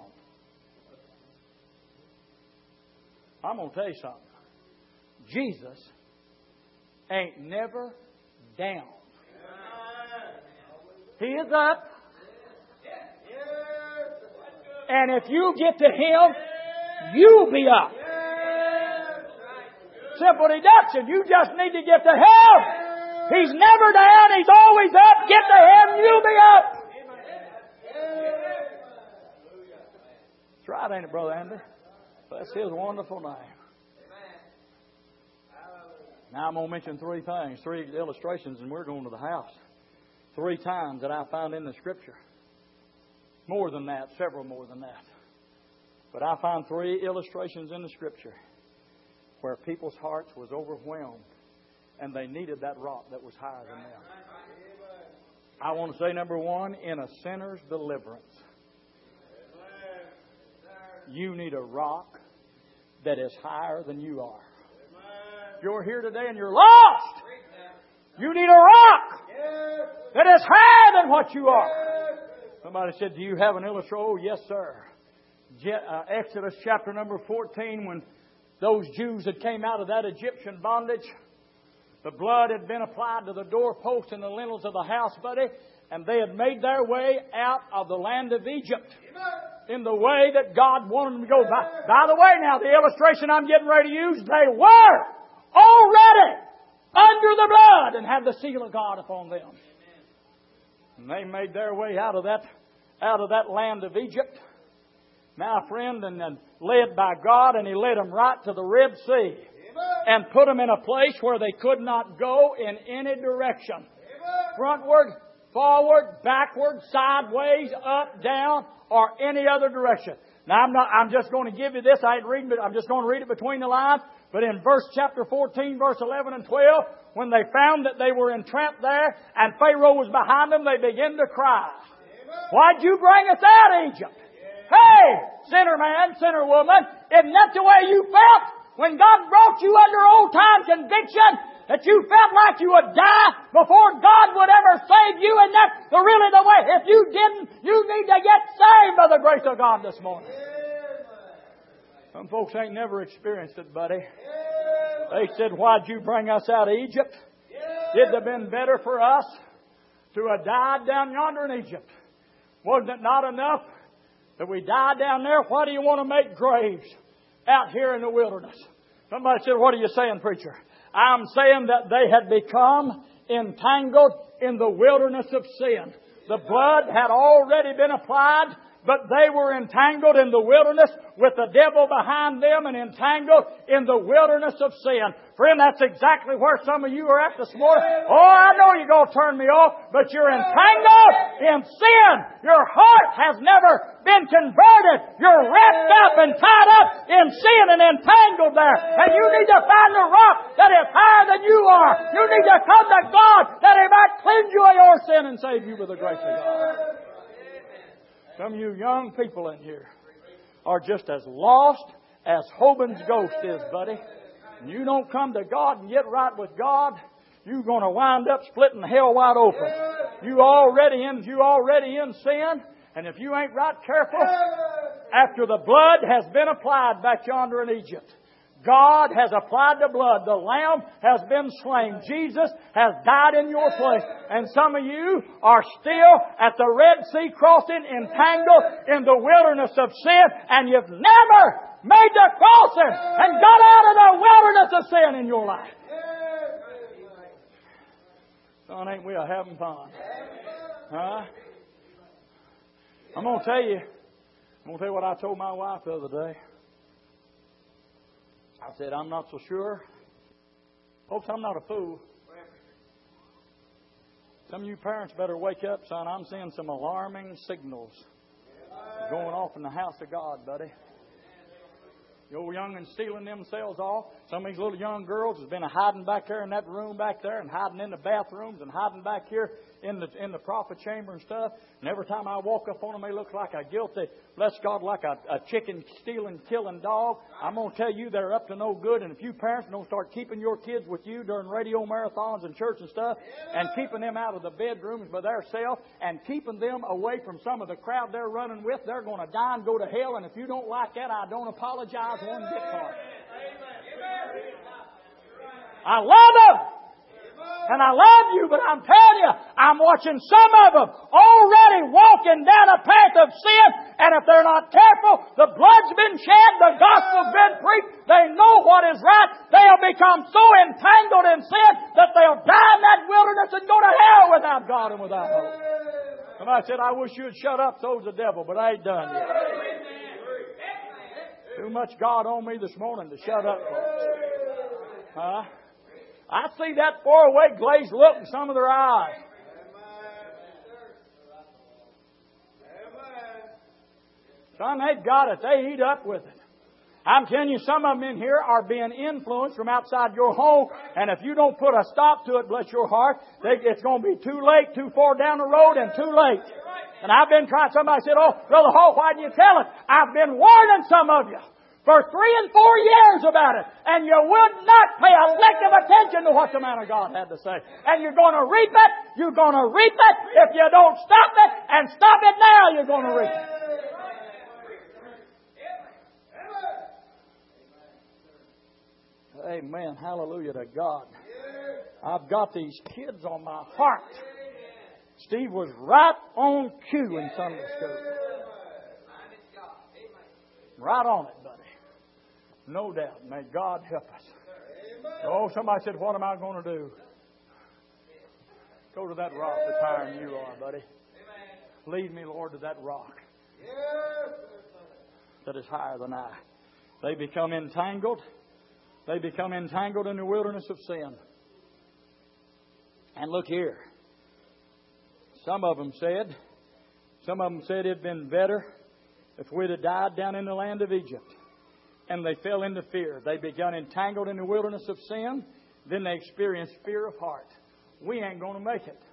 I'm going to tell you something. Jesus ain't never down. He is up. And if you get to Him, you'll be up. Simple deduction. You just need to get to Him. He's never down. He's always up. Get to Him, you'll be up. That's right, ain't it, Brother Andy? That's His wonderful name. Now I'm going to mention three things, three illustrations, and we're going to the house. Three times that I found in the Scripture. More than that, several more than that. But I found three illustrations in the Scripture where people's hearts was overwhelmed and they needed that rock that was higher than them. I want to say, number one, in a sinner's deliverance, you need a rock that is higher than you are. If you're here today and you're lost, you need a rock that is higher than what you are. Somebody said, do you have an illustration? Oh, yes, sir. Je- uh, Exodus chapter number fourteen, when those Jews that came out of that Egyptian bondage, the blood had been applied to the doorposts and the lintels of the house, buddy, and they had made their way out of the land of Egypt in the way that God wanted them to go. By, by the way, now, the illustration I'm getting ready to use, they were already under the blood and had the seal of God upon them. And they made their way out of that, out of that land of Egypt. Now, friend, and then led by God, and He led them right to the Red Sea and put them in a place where they could not go in any direction. Frontward, forward, backward, sideways, up, down, or any other direction. Now, I'm not. I'm just going to give you this. I ain't reading, but I'm just going to read it between the lines. But in verse chapter fourteen, verse eleven and twelve, when they found that they were entrapped there and Pharaoh was behind them, they began to cry. Why'd you bring us out of Egypt? Hey, sinner man, sinner woman, Isn't that the way you felt when God brought you under old-time conviction? That you felt like you would die before God would ever save you, and that's the, really the way. If you didn't, you need to get saved by the grace of God this morning. Some folks ain't never experienced it, buddy. They said, why'd you bring us out of Egypt? It'd have been better for us to have died down yonder in Egypt. Wasn't it not enough that we died down there? Why do you want to make graves out here in the wilderness? Somebody said, what are you saying, preacher? I'm saying that they had become entangled in the wilderness of sin. The blood had already been applied, but they were entangled in the wilderness with the devil behind them and entangled in the wilderness of sin. Friend, that's exactly where some of you are at this morning. Oh, I know you're going to turn me off, but you're entangled in sin. Your heart has never been converted. You're wrapped up and tied up in sin and entangled there. And you need to find the rock that is higher than you are. You need to come to God that He might cleanse you of your sin and save you with the grace of God. Some of you young people in here are just as lost as Hoban's ghost is, buddy. And you don't come to God and get right with God, you're going to wind up splitting hell wide open. You already in, you already in sin, and if you ain't right careful, after the blood has been applied back yonder in Egypt, God has applied the blood. The Lamb has been slain. Jesus has died in your place. And some of you are still at the Red Sea crossing, entangled in the wilderness of sin, and you've never made the crossing and got out of the wilderness of sin in your life. Son, ain't we a having fun? Huh? I'm going to tell you, I'm going to tell you what I told my wife the other day. I said, I'm not so sure. Folks, I'm not a fool. Some of you parents better wake up, son. I'm seeing some alarming signals going off in the house of God, buddy. The old young'uns stealing themselves off. Some of these little young girls has been hiding back there in that room back there and hiding in the bathrooms and hiding back here in the in the prophet chamber and stuff. And every time I walk up on them, they look like a guilty, bless God, like a, a chicken stealing, killing dog. I'm going to tell you they're up to no good. And if you parents don't start keeping your kids with you during radio marathons and church and stuff, and keeping them out of the bedrooms by themselves, and keeping them away from some of the crowd they're running with, they're going to die and go to hell. And if you don't like that, I don't apologize one bit for it. I love them. And I love you, but I'm telling you, I'm watching some of them already walking down a path of sin. And if they're not careful, the blood's been shed, the gospel's been preached, they know what is right. They'll become so entangled in sin that they'll die in that wilderness and go to hell without God and without hope. Somebody said, I wish you'd shut up, so's the devil, but I ain't done yet. Too much God on me this morning to shut up, folks. Huh? I see that faraway glazed look in some of their eyes. Son, they've got it. They eat up with it. I'm telling you, some of them in here are being influenced from outside your home. And if you don't put a stop to it, bless your heart, they, it's going to be too late, too far down the road, and too late. And I've been trying. Somebody said, oh, Brother Hall, why didn't you tell it? I've been warning some of you for three and four years about it. And you would not pay a lick of attention to what the man of God had to say. And you're going to reap it. You're going to reap it. If you don't stop it, and stop it now, you're going to reap it. Amen. Hallelujah to God. I've got these kids on my heart. Steve was right on cue in Sunday school. Right on it, buddy. No doubt. May God help us. Oh, somebody said, what am I going to do? Go to that rock that's higher than you are, buddy. Lead me, Lord, to that rock that is higher than I. They become entangled. They become entangled in the wilderness of sin. And look here. Some of them said, some of them said it'd been better if we'd have died down in the land of Egypt. And they fell into fear. They begun entangled in the wilderness of sin. Then they experienced fear of heart. We ain't going to make it.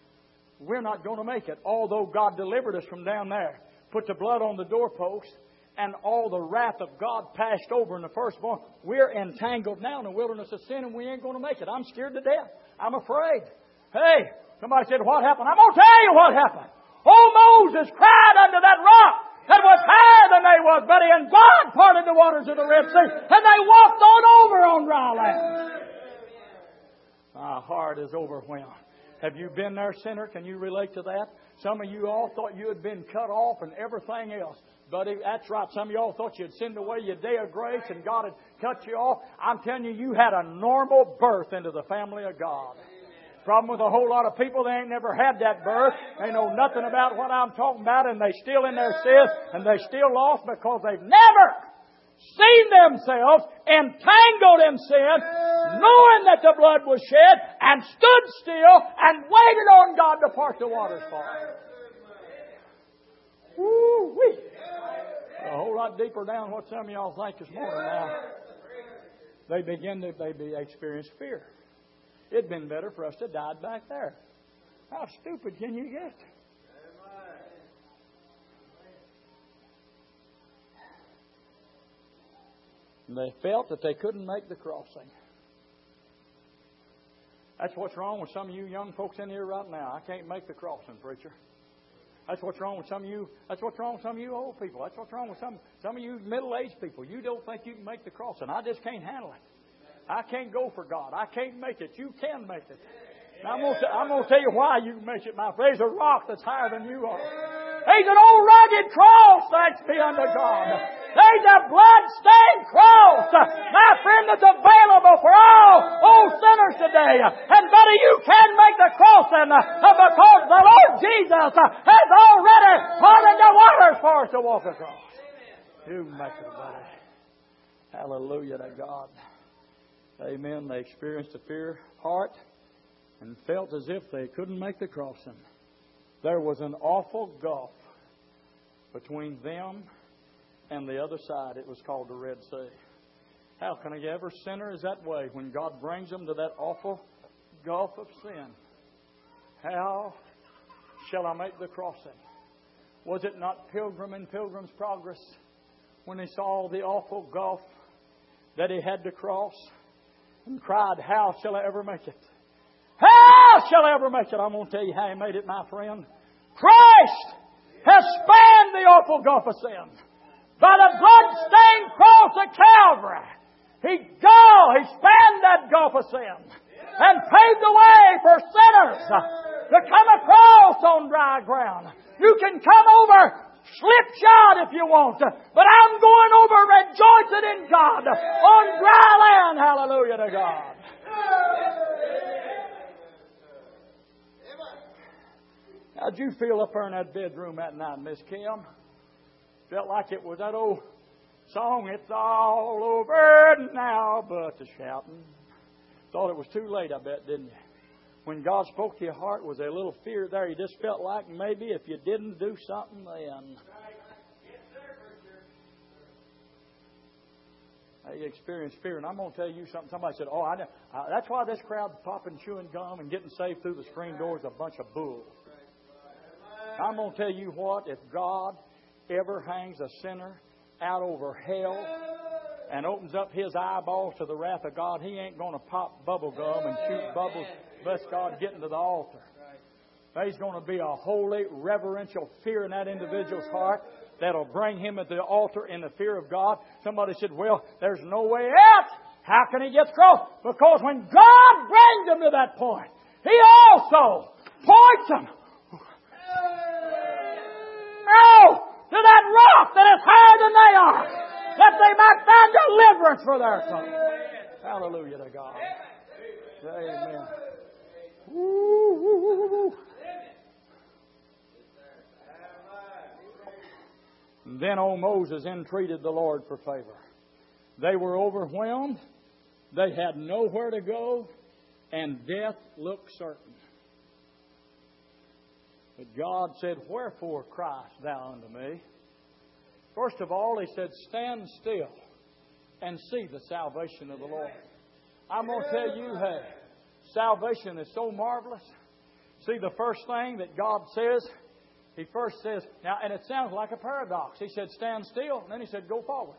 We're not going to make it. Although God delivered us from down there. Put the blood on the doorpost. and all the wrath of God passed over in the firstborn. We're entangled now in the wilderness of sin, and we ain't going to make it. I'm scared to death. I'm afraid. Hey, somebody said, what happened? I'm going to tell you what happened. Old Moses cried under that rock that was higher than they was, buddy, and God parted the waters of the Red Sea, and they walked on over on dry land. My heart is overwhelmed. Have you been there, sinner? Can you relate to that? Some of you all thought you had been cut off and everything else. Buddy, that's right. Some of you all thought you had sinned away your day of grace and God had cut you off. I'm telling you, you had a normal birth into the family of God. Problem with a whole lot of people, they ain't never had that birth. They know nothing about what I'm talking about, and they still in their sins, and they still lost because they've never seen themselves entangled in sin, knowing that the blood was shed, and stood still and waited on God to part the waters for them. Woo-wee. A whole lot deeper down what some of y'all think this morning now. They begin to they be, experience fear. It'd been better for us to die back there. How stupid can you get? And they felt that they couldn't make the crossing. That's what's wrong with some of you young folks in here right now. I can't make the crossing, preacher. That's what's wrong with some of you. That's what's wrong with some of you old people. That's what's wrong with some some of you middle-aged people. You don't think you can make the crossing. I just can't handle it. I can't go for God. I can't make it. You can make it. Now, I'm going to, I'm going to tell you why you can make it, my friend. There's a rock that's higher than you are. There's an old rugged cross, thanks be unto God. There's a blood-stained cross, my friend, that's available for all old sinners today. And buddy, you can make the crossing because the Lord Jesus has already parted the waters for us to walk across. You make it, buddy. Hallelujah to God. Amen. They experienced a fear heart and felt as if they couldn't make the crossing. There was an awful gulf between them and the other side. It was called the Red Sea. How can a ever sinner is that way when God brings them to that awful gulf of sin? How shall I make the crossing? Was it not Pilgrim in Pilgrim's Progress when he saw the awful gulf that he had to cross? And cried, how shall I ever make it? How shall I ever make it? I'm going to tell you how he made it, my friend. Christ has spanned the awful gulf of sin. By the blood-stained cross of Calvary, He go, He spanned that gulf of sin and paved the way for sinners to come across on dry ground. You can come over slipshod if you want, but I'm going over rejoicing in God on dry land. Hallelujah to God. How'd you feel up there in that bedroom that night, Miss Kim? Felt like it was that old song, it's all over now, but the shouting. Thought it was too late, I bet, didn't you? When God spoke to your heart, was there a little fear there? You just felt like maybe if you didn't do something then. You experienced fear. And I'm going to tell you something. Somebody said, oh, I know. Uh, that's why this crowd's popping, chewing gum and getting saved through the screen door is a bunch of bull. I'm going to tell you what, if God ever hangs a sinner out over hell and opens up his eyeballs to the wrath of God, he ain't going to pop bubble gum and shoot bubbles. Bless God, getting to the altar. There's going to be a holy, reverential fear in that individual's heart that'll bring him at the altar in the fear of God. Somebody said, well, there's no way out. How can he get across? Because when God brings him to that point, He also points them oh, to that rock that is higher than they are, that they might find deliverance for their soul. Hallelujah to God. Amen. Woo, woo, woo, woo. Then old Moses entreated the Lord for favor. They were overwhelmed. They had nowhere to go, and death looked certain. But God said, wherefore criest thou unto me? First of all, He said, stand still and see the salvation of the Lord. I'm going to tell you, hey, salvation is so marvelous. See, the first thing that God says He first says, now, and it sounds like a paradox. He said, stand still. And then he said, go forward.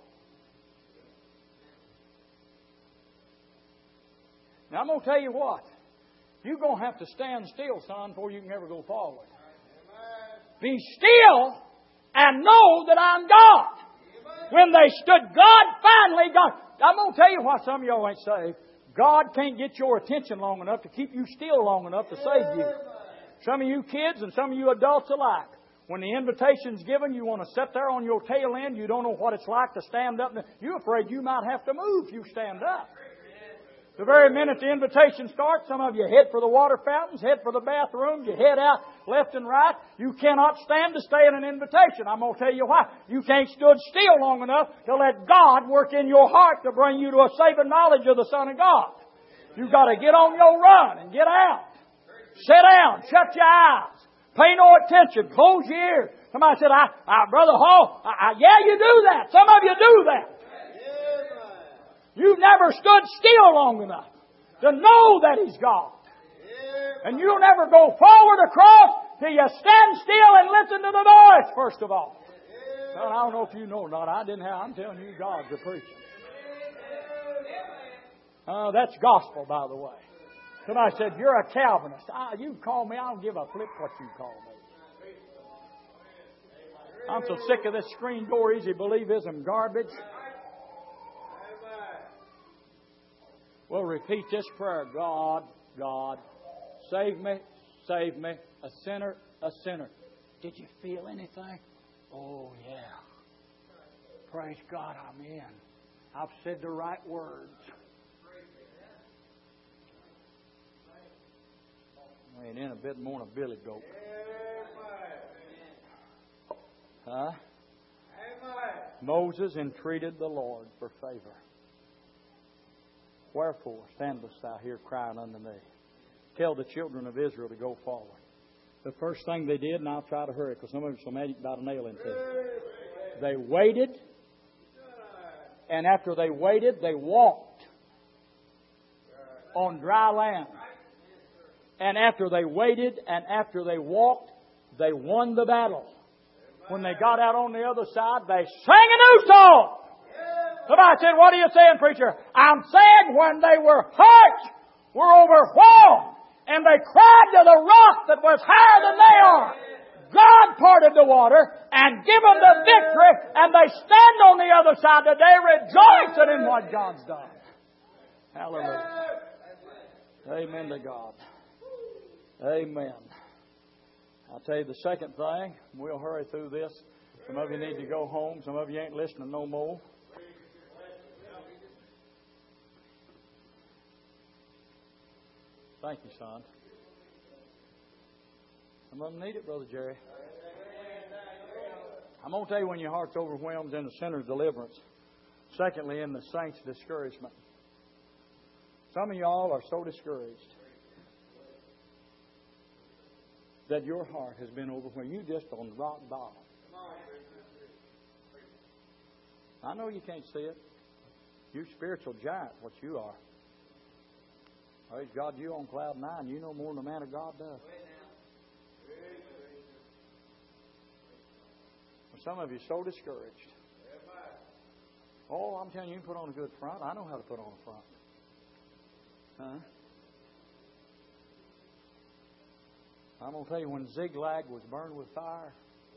Now, I'm going to tell you what. You're going to have to stand still, son, before you can ever go forward. Be still and know that I'm God. When they stood, God finally got. I'm going to tell you why some of y'all ain't saved. God can't get your attention long enough to keep you still long enough to save you. Some of you kids and some of you adults alike, when the invitation's given, you want to sit there on your tail end. You don't know what it's like to stand up. You're afraid you might have to move if you stand up. The very minute the invitation starts, some of you head for the water fountains, head for the bathrooms, you head out left and right. You cannot stand to stay in an invitation. I'm going to tell you why. You can't stood still long enough to let God work in your heart to bring you to a saving knowledge of the Son of God. You've got to get on your run and get out. Sit down. Shut your eyes. Pay no attention. Close your ears. Somebody said, I, I, Brother Hall, I, I, yeah, you do that. Some of you do that. You've never stood still long enough to know that He's God. And you'll never go forward across till you stand still and listen to the voice, first of all. Well, I don't know if you know or not. I didn't have, I'm telling you, God's a preacher. Uh, that's gospel, by the way. Somebody said, you're a Calvinist. Ah, you call me, I don't give a flip what you call me. I'm so sick of this screen door easy believism garbage. We'll repeat this prayer. God, God, save me, save me, a sinner, a sinner. Did you feel anything? Oh, yeah. Praise God, I'm in. I've said the right words. I ain't in a bit more than a billy goat. Huh? Moses entreated the Lord for favor. Wherefore standest thou here crying unto me? Tell the children of Israel to go forward. The first thing they did, and I'll try to hurry because some of them so mad you about a nail into it. They waited, and after they waited, they walked on dry land. And after they waited and after they walked, they won the battle. When they got out on the other side, they sang a new song. Somebody said, what are you saying, preacher? I'm saying when they were hurt, were overwhelmed, and they cried to the rock that was higher than they are, God parted the water and give them the victory, and they stand on the other side today rejoicing in what God's done. Hallelujah. Amen to God. Amen. I'll tell you the second thing. We'll hurry through this. Some of you need to go home. Some of you ain't listening no more. Thank you, son. Some of them need it, Brother Jerry. I'm going to tell you when your heart's overwhelmed in the sinner's deliverance. Secondly, in the saint's discouragement. Some of y'all are so discouraged that your heart has been overwhelmed. You just on rock bottom. I know you can't see it. You spiritual giant, what you are. Praise God, you on cloud nine. You know more than a man of God does. Some of you are so discouraged. Oh, I'm telling you, you can put on a good front. I know how to put on a front. Huh? I'm going to tell you, when Ziklag was burned with fire,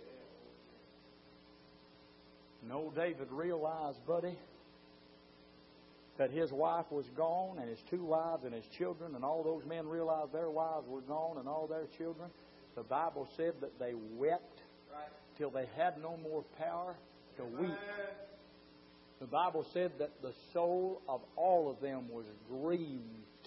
and old David realized, buddy, that his wife was gone, and his two wives and his children, and all those men realized their wives were gone and all their children. The Bible said that they wept till they had no more power to weep. The Bible said that the soul of all of them was grieved.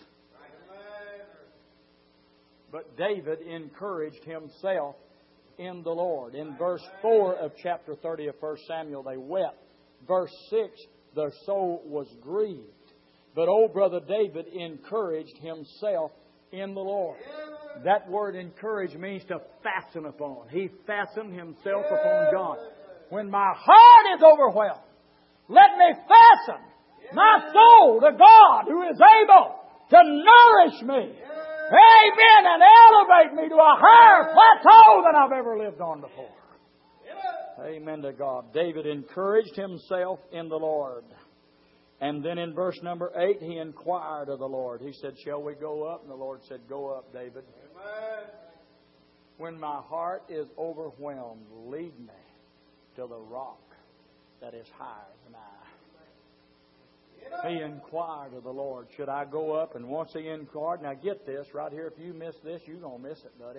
But David encouraged himself in the Lord. In verse four of chapter thirty of First Samuel, they wept. Verse six, their soul was grieved. But old brother David encouraged himself in the Lord. That word encourage means to fasten upon. He fastened himself upon God. When my heart is overwhelmed, let me fasten my soul to God who is able to nourish me Amen. And elevate me to a higher plateau than I've ever lived on before. Amen to God. David encouraged himself in the Lord. And then in verse number eight, he inquired of the Lord. He said, shall we go up? And the Lord said, go up, David. Amen. When my heart is overwhelmed, lead me to the rock that is higher than I. He inquired of the Lord, should I go up? And once he inquired, now get this, right here, if you miss this, you're going to miss it, buddy.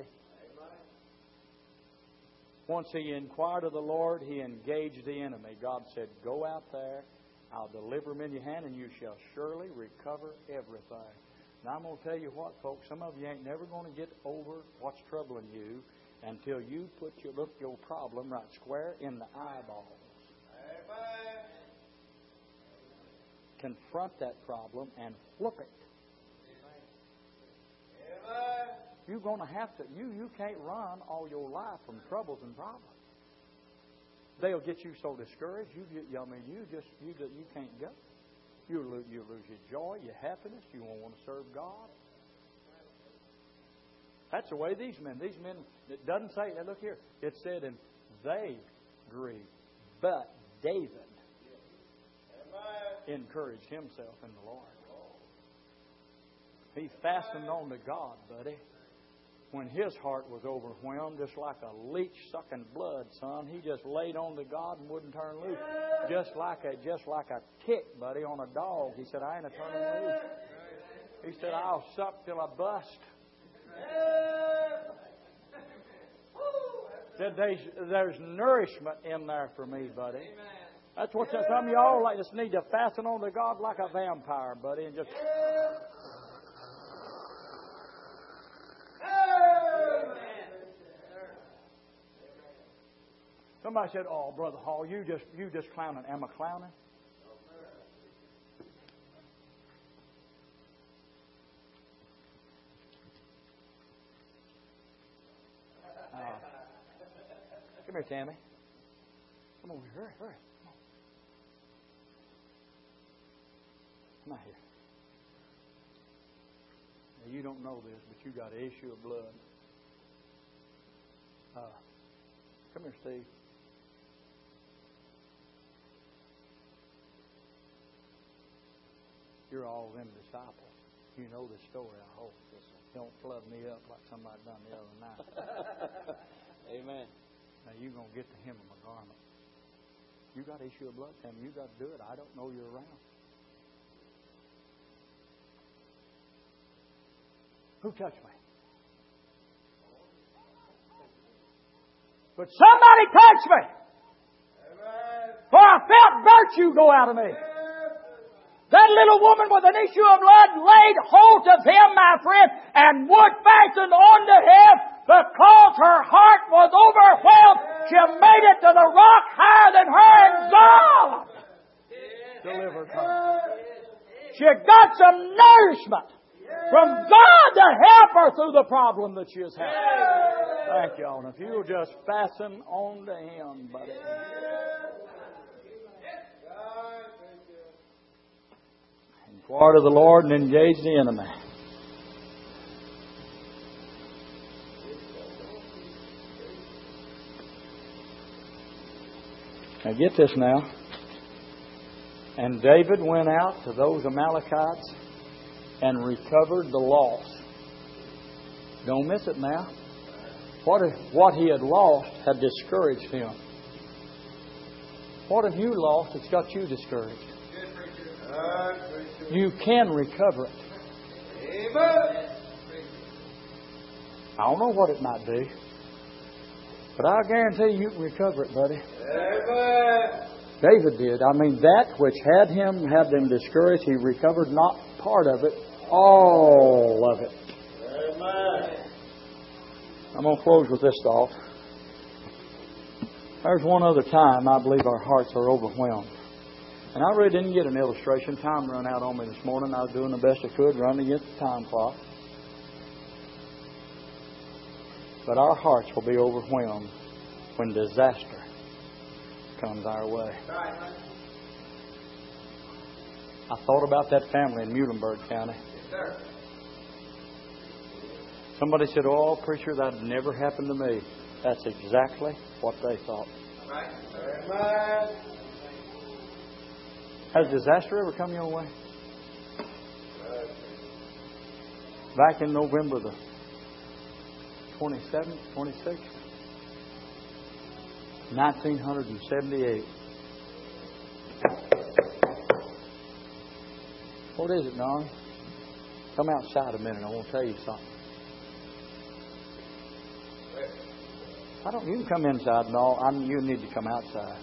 Once he inquired of the Lord, he engaged the enemy. God said, go out there, I'll deliver him in your hand, and you shall surely recover everything. Now I'm going to tell you what, folks, some of you ain't never going to get over what's troubling you until you put your, look your problem right square in the eyeballs. Confront that problem and flip it. Amen. You're going to have to. You you can't run all your life from troubles and problems. They'll get you so discouraged. You get. I mean, you just you you can't go. You lose you lose your joy, your happiness. You won't want to serve God. That's the way these men. These men. It doesn't say. Look here. It said, and they grieved, but David encouraged himself in the Lord. He fastened on to God, buddy. When his heart was overwhelmed, just like a leech sucking blood, son, he just laid on to God and wouldn't turn loose. Just like a just like a tick, buddy, on a dog. He said, I ain't a turning loose. He said, I'll suck till I bust. Said there's, there's nourishment in there for me, buddy. That's what some of y'all like just need to fasten on to God like a vampire, buddy, and just. Somebody said, "Oh, Brother Hall, you just you just clowning." Am I clowning? Uh, come here, Tammy. Come over here. Hurry, hurry. Come out here. Now, you don't know this, but you got an issue of blood. Uh, come here, Steve. You're all them disciples. You know the story, I hope. Just don't flood me up like somebody done the other night. Amen. Now, you're going to get the hem of my garment. You got an issue of blood, Tammy. You got to do it. I don't know you're around. Who touched me? But somebody touched me. For I felt virtue go out of me. That little woman with an issue of blood laid hold of him, my friend, and would fasten onto him because her heart was overwhelmed. She made it to the rock higher than her, and God delivered her. She got some nourishment from God to help her through the problem that she is having. Thank you all. And if you'll just fasten on to Him, buddy. Inquire of the Lord and engage the enemy. Now get this now. And David went out to those Amalekites and recovered the loss. Don't miss it now. What if, what he had lost had discouraged him. What have you lost that's got you discouraged? You can recover it. I don't know what it might be, but I guarantee you can recover it, buddy. David did. I mean, that which had him, had them discouraged, he recovered not part of it, all of it. Amen. I'm going to close with this thought. There's one other time I believe our hearts are overwhelmed. And I really didn't get an illustration. Time ran out on me this morning. I was doing the best I could, running against the time clock. But our hearts will be overwhelmed when disaster comes our way. I thought about that family in Muhlenberg County. Somebody said, "Oh, preacher, that never happened to me." That's exactly what they thought. Has disaster ever come your way? Back in November the twenty-seventh, twenty-sixth, nineteen seventy-eight. What is it, Don? Come outside a minute. I want to tell you something. I don't. You can come inside. No, I'm. You need to come outside.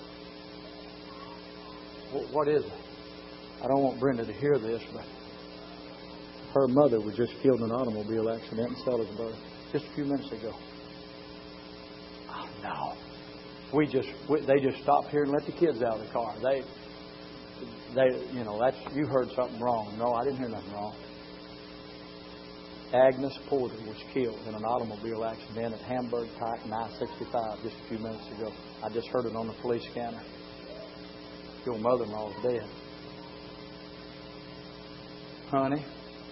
What, what is it? I don't want Brenda to hear this, but her mother was just killed in an automobile accident in Sellersburg just a few minutes ago. Oh no! We just. We, they just stopped here and let the kids out of the car. They. They. You know. That's. You heard something wrong. No, I didn't hear nothing wrong. Agnes Porter was killed in an automobile accident at Hamburg Pike and I sixty-five just a few minutes ago. I just heard it on the police scanner. Your mother-in-law is dead. Honey,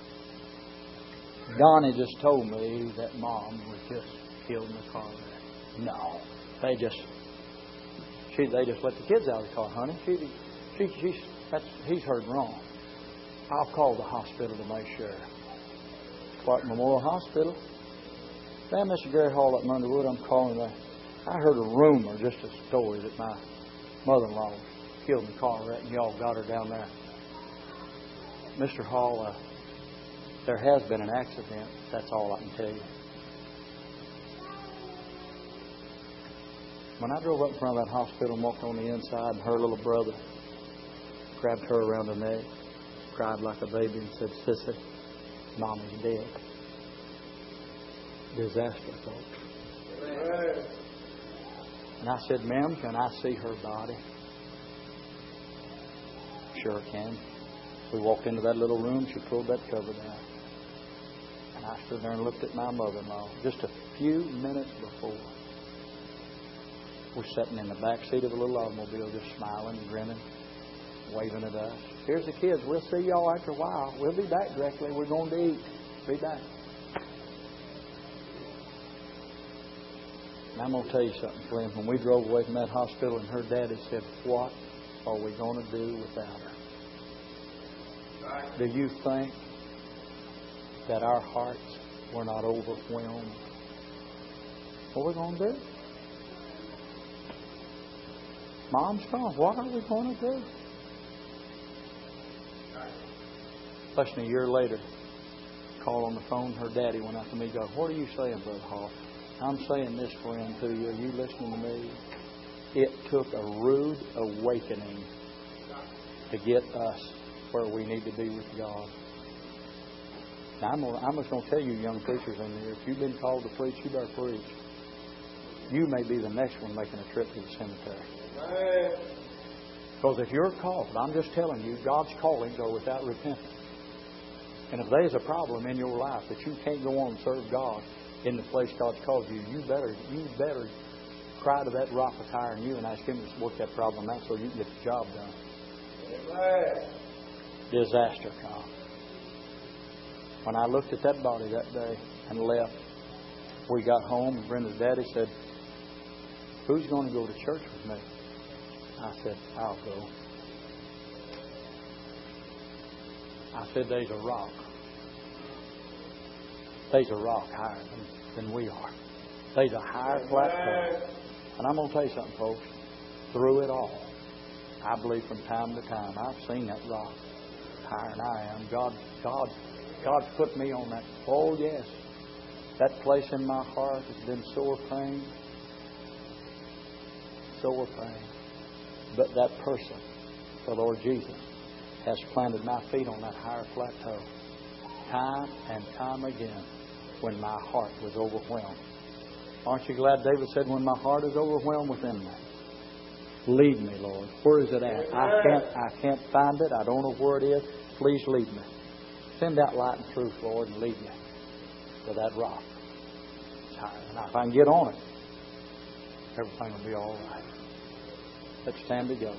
Donnie just told me that Mom was just killed in the car wreck. No, they just she they just let the kids out of the car, honey. She she she's that's he's heard wrong. I'll call the hospital to make sure. Clark Memorial Hospital. Now, Mister Gary Hall up in Underwood, I'm calling that. I heard a rumor, just a story, that my mother-in-law was killed in the car wreck and y'all got her down there. Mister Hall, uh, there has been an accident. That's all I can tell you. When I drove up in front of that hospital and walked on the inside, and her little brother grabbed her around the neck, cried like a baby and said, "Sissy, Mommy's dead." Disaster, folks. And I said, "Ma'am, can I see her body?" "Sure can." We walked into that little room. She pulled that cover down. And I stood there and looked at my mother-in-law. Just a few minutes before, we're sitting in the back seat of a little automobile just smiling and grinning, waving at us. "Here's the kids. We'll see y'all after a while. We'll be back directly. We're going to eat. Be back." And I'm going to tell you something, friend. When we drove away from that hospital and her daddy said, "What are we going to do without her?" Do you think that our hearts were not overwhelmed? What are we going to do? Mom's gone. What are we going to do? Less than a year later, call on the phone. Her daddy went up to me. Go, "What are you saying, Brother Hall?" "I'm saying this, friend, to you. Are you listening to me? It took a rude awakening to get us where we need to be with God." Now, I'm, gonna, I'm just going to tell you, young preachers in here, if you've been called to preach, you better preach. You may be the next one making a trip to the cemetery. Because if you're called, I'm just telling you, God's callings are without repentance. And if there's a problem in your life that you can't go on and serve God in the place God's called you, you better you better cry to that rock that's higher than you and ask Him to work that problem out so you can get the job done. Amen. Disaster comes. When I looked at that body that day and left, we got home and Brenda's daddy said, "Who's going to go to church with me?" I said, "I'll go." I said, "There's a rock. There's a rock higher than, than we are. There's a higher plateau." And I'm going to tell you something, folks. Through it all, I believe from time to time, I've seen that rock higher than I am. God, God, God's put me on that. Oh, yes. That place in my heart has been sore pain. Sore pain. But that person, the Lord Jesus, has planted my feet on that higher plateau time and time again when my heart was overwhelmed. Aren't you glad David said, "When my heart is overwhelmed within me, lead me, Lord. Where is it at? I can't, I can't find it. I don't know where it is. Please lead me. Send out light and truth, Lord, and lead me to that rock. Now, if I can get on it, everything will be all right." Let's stand together.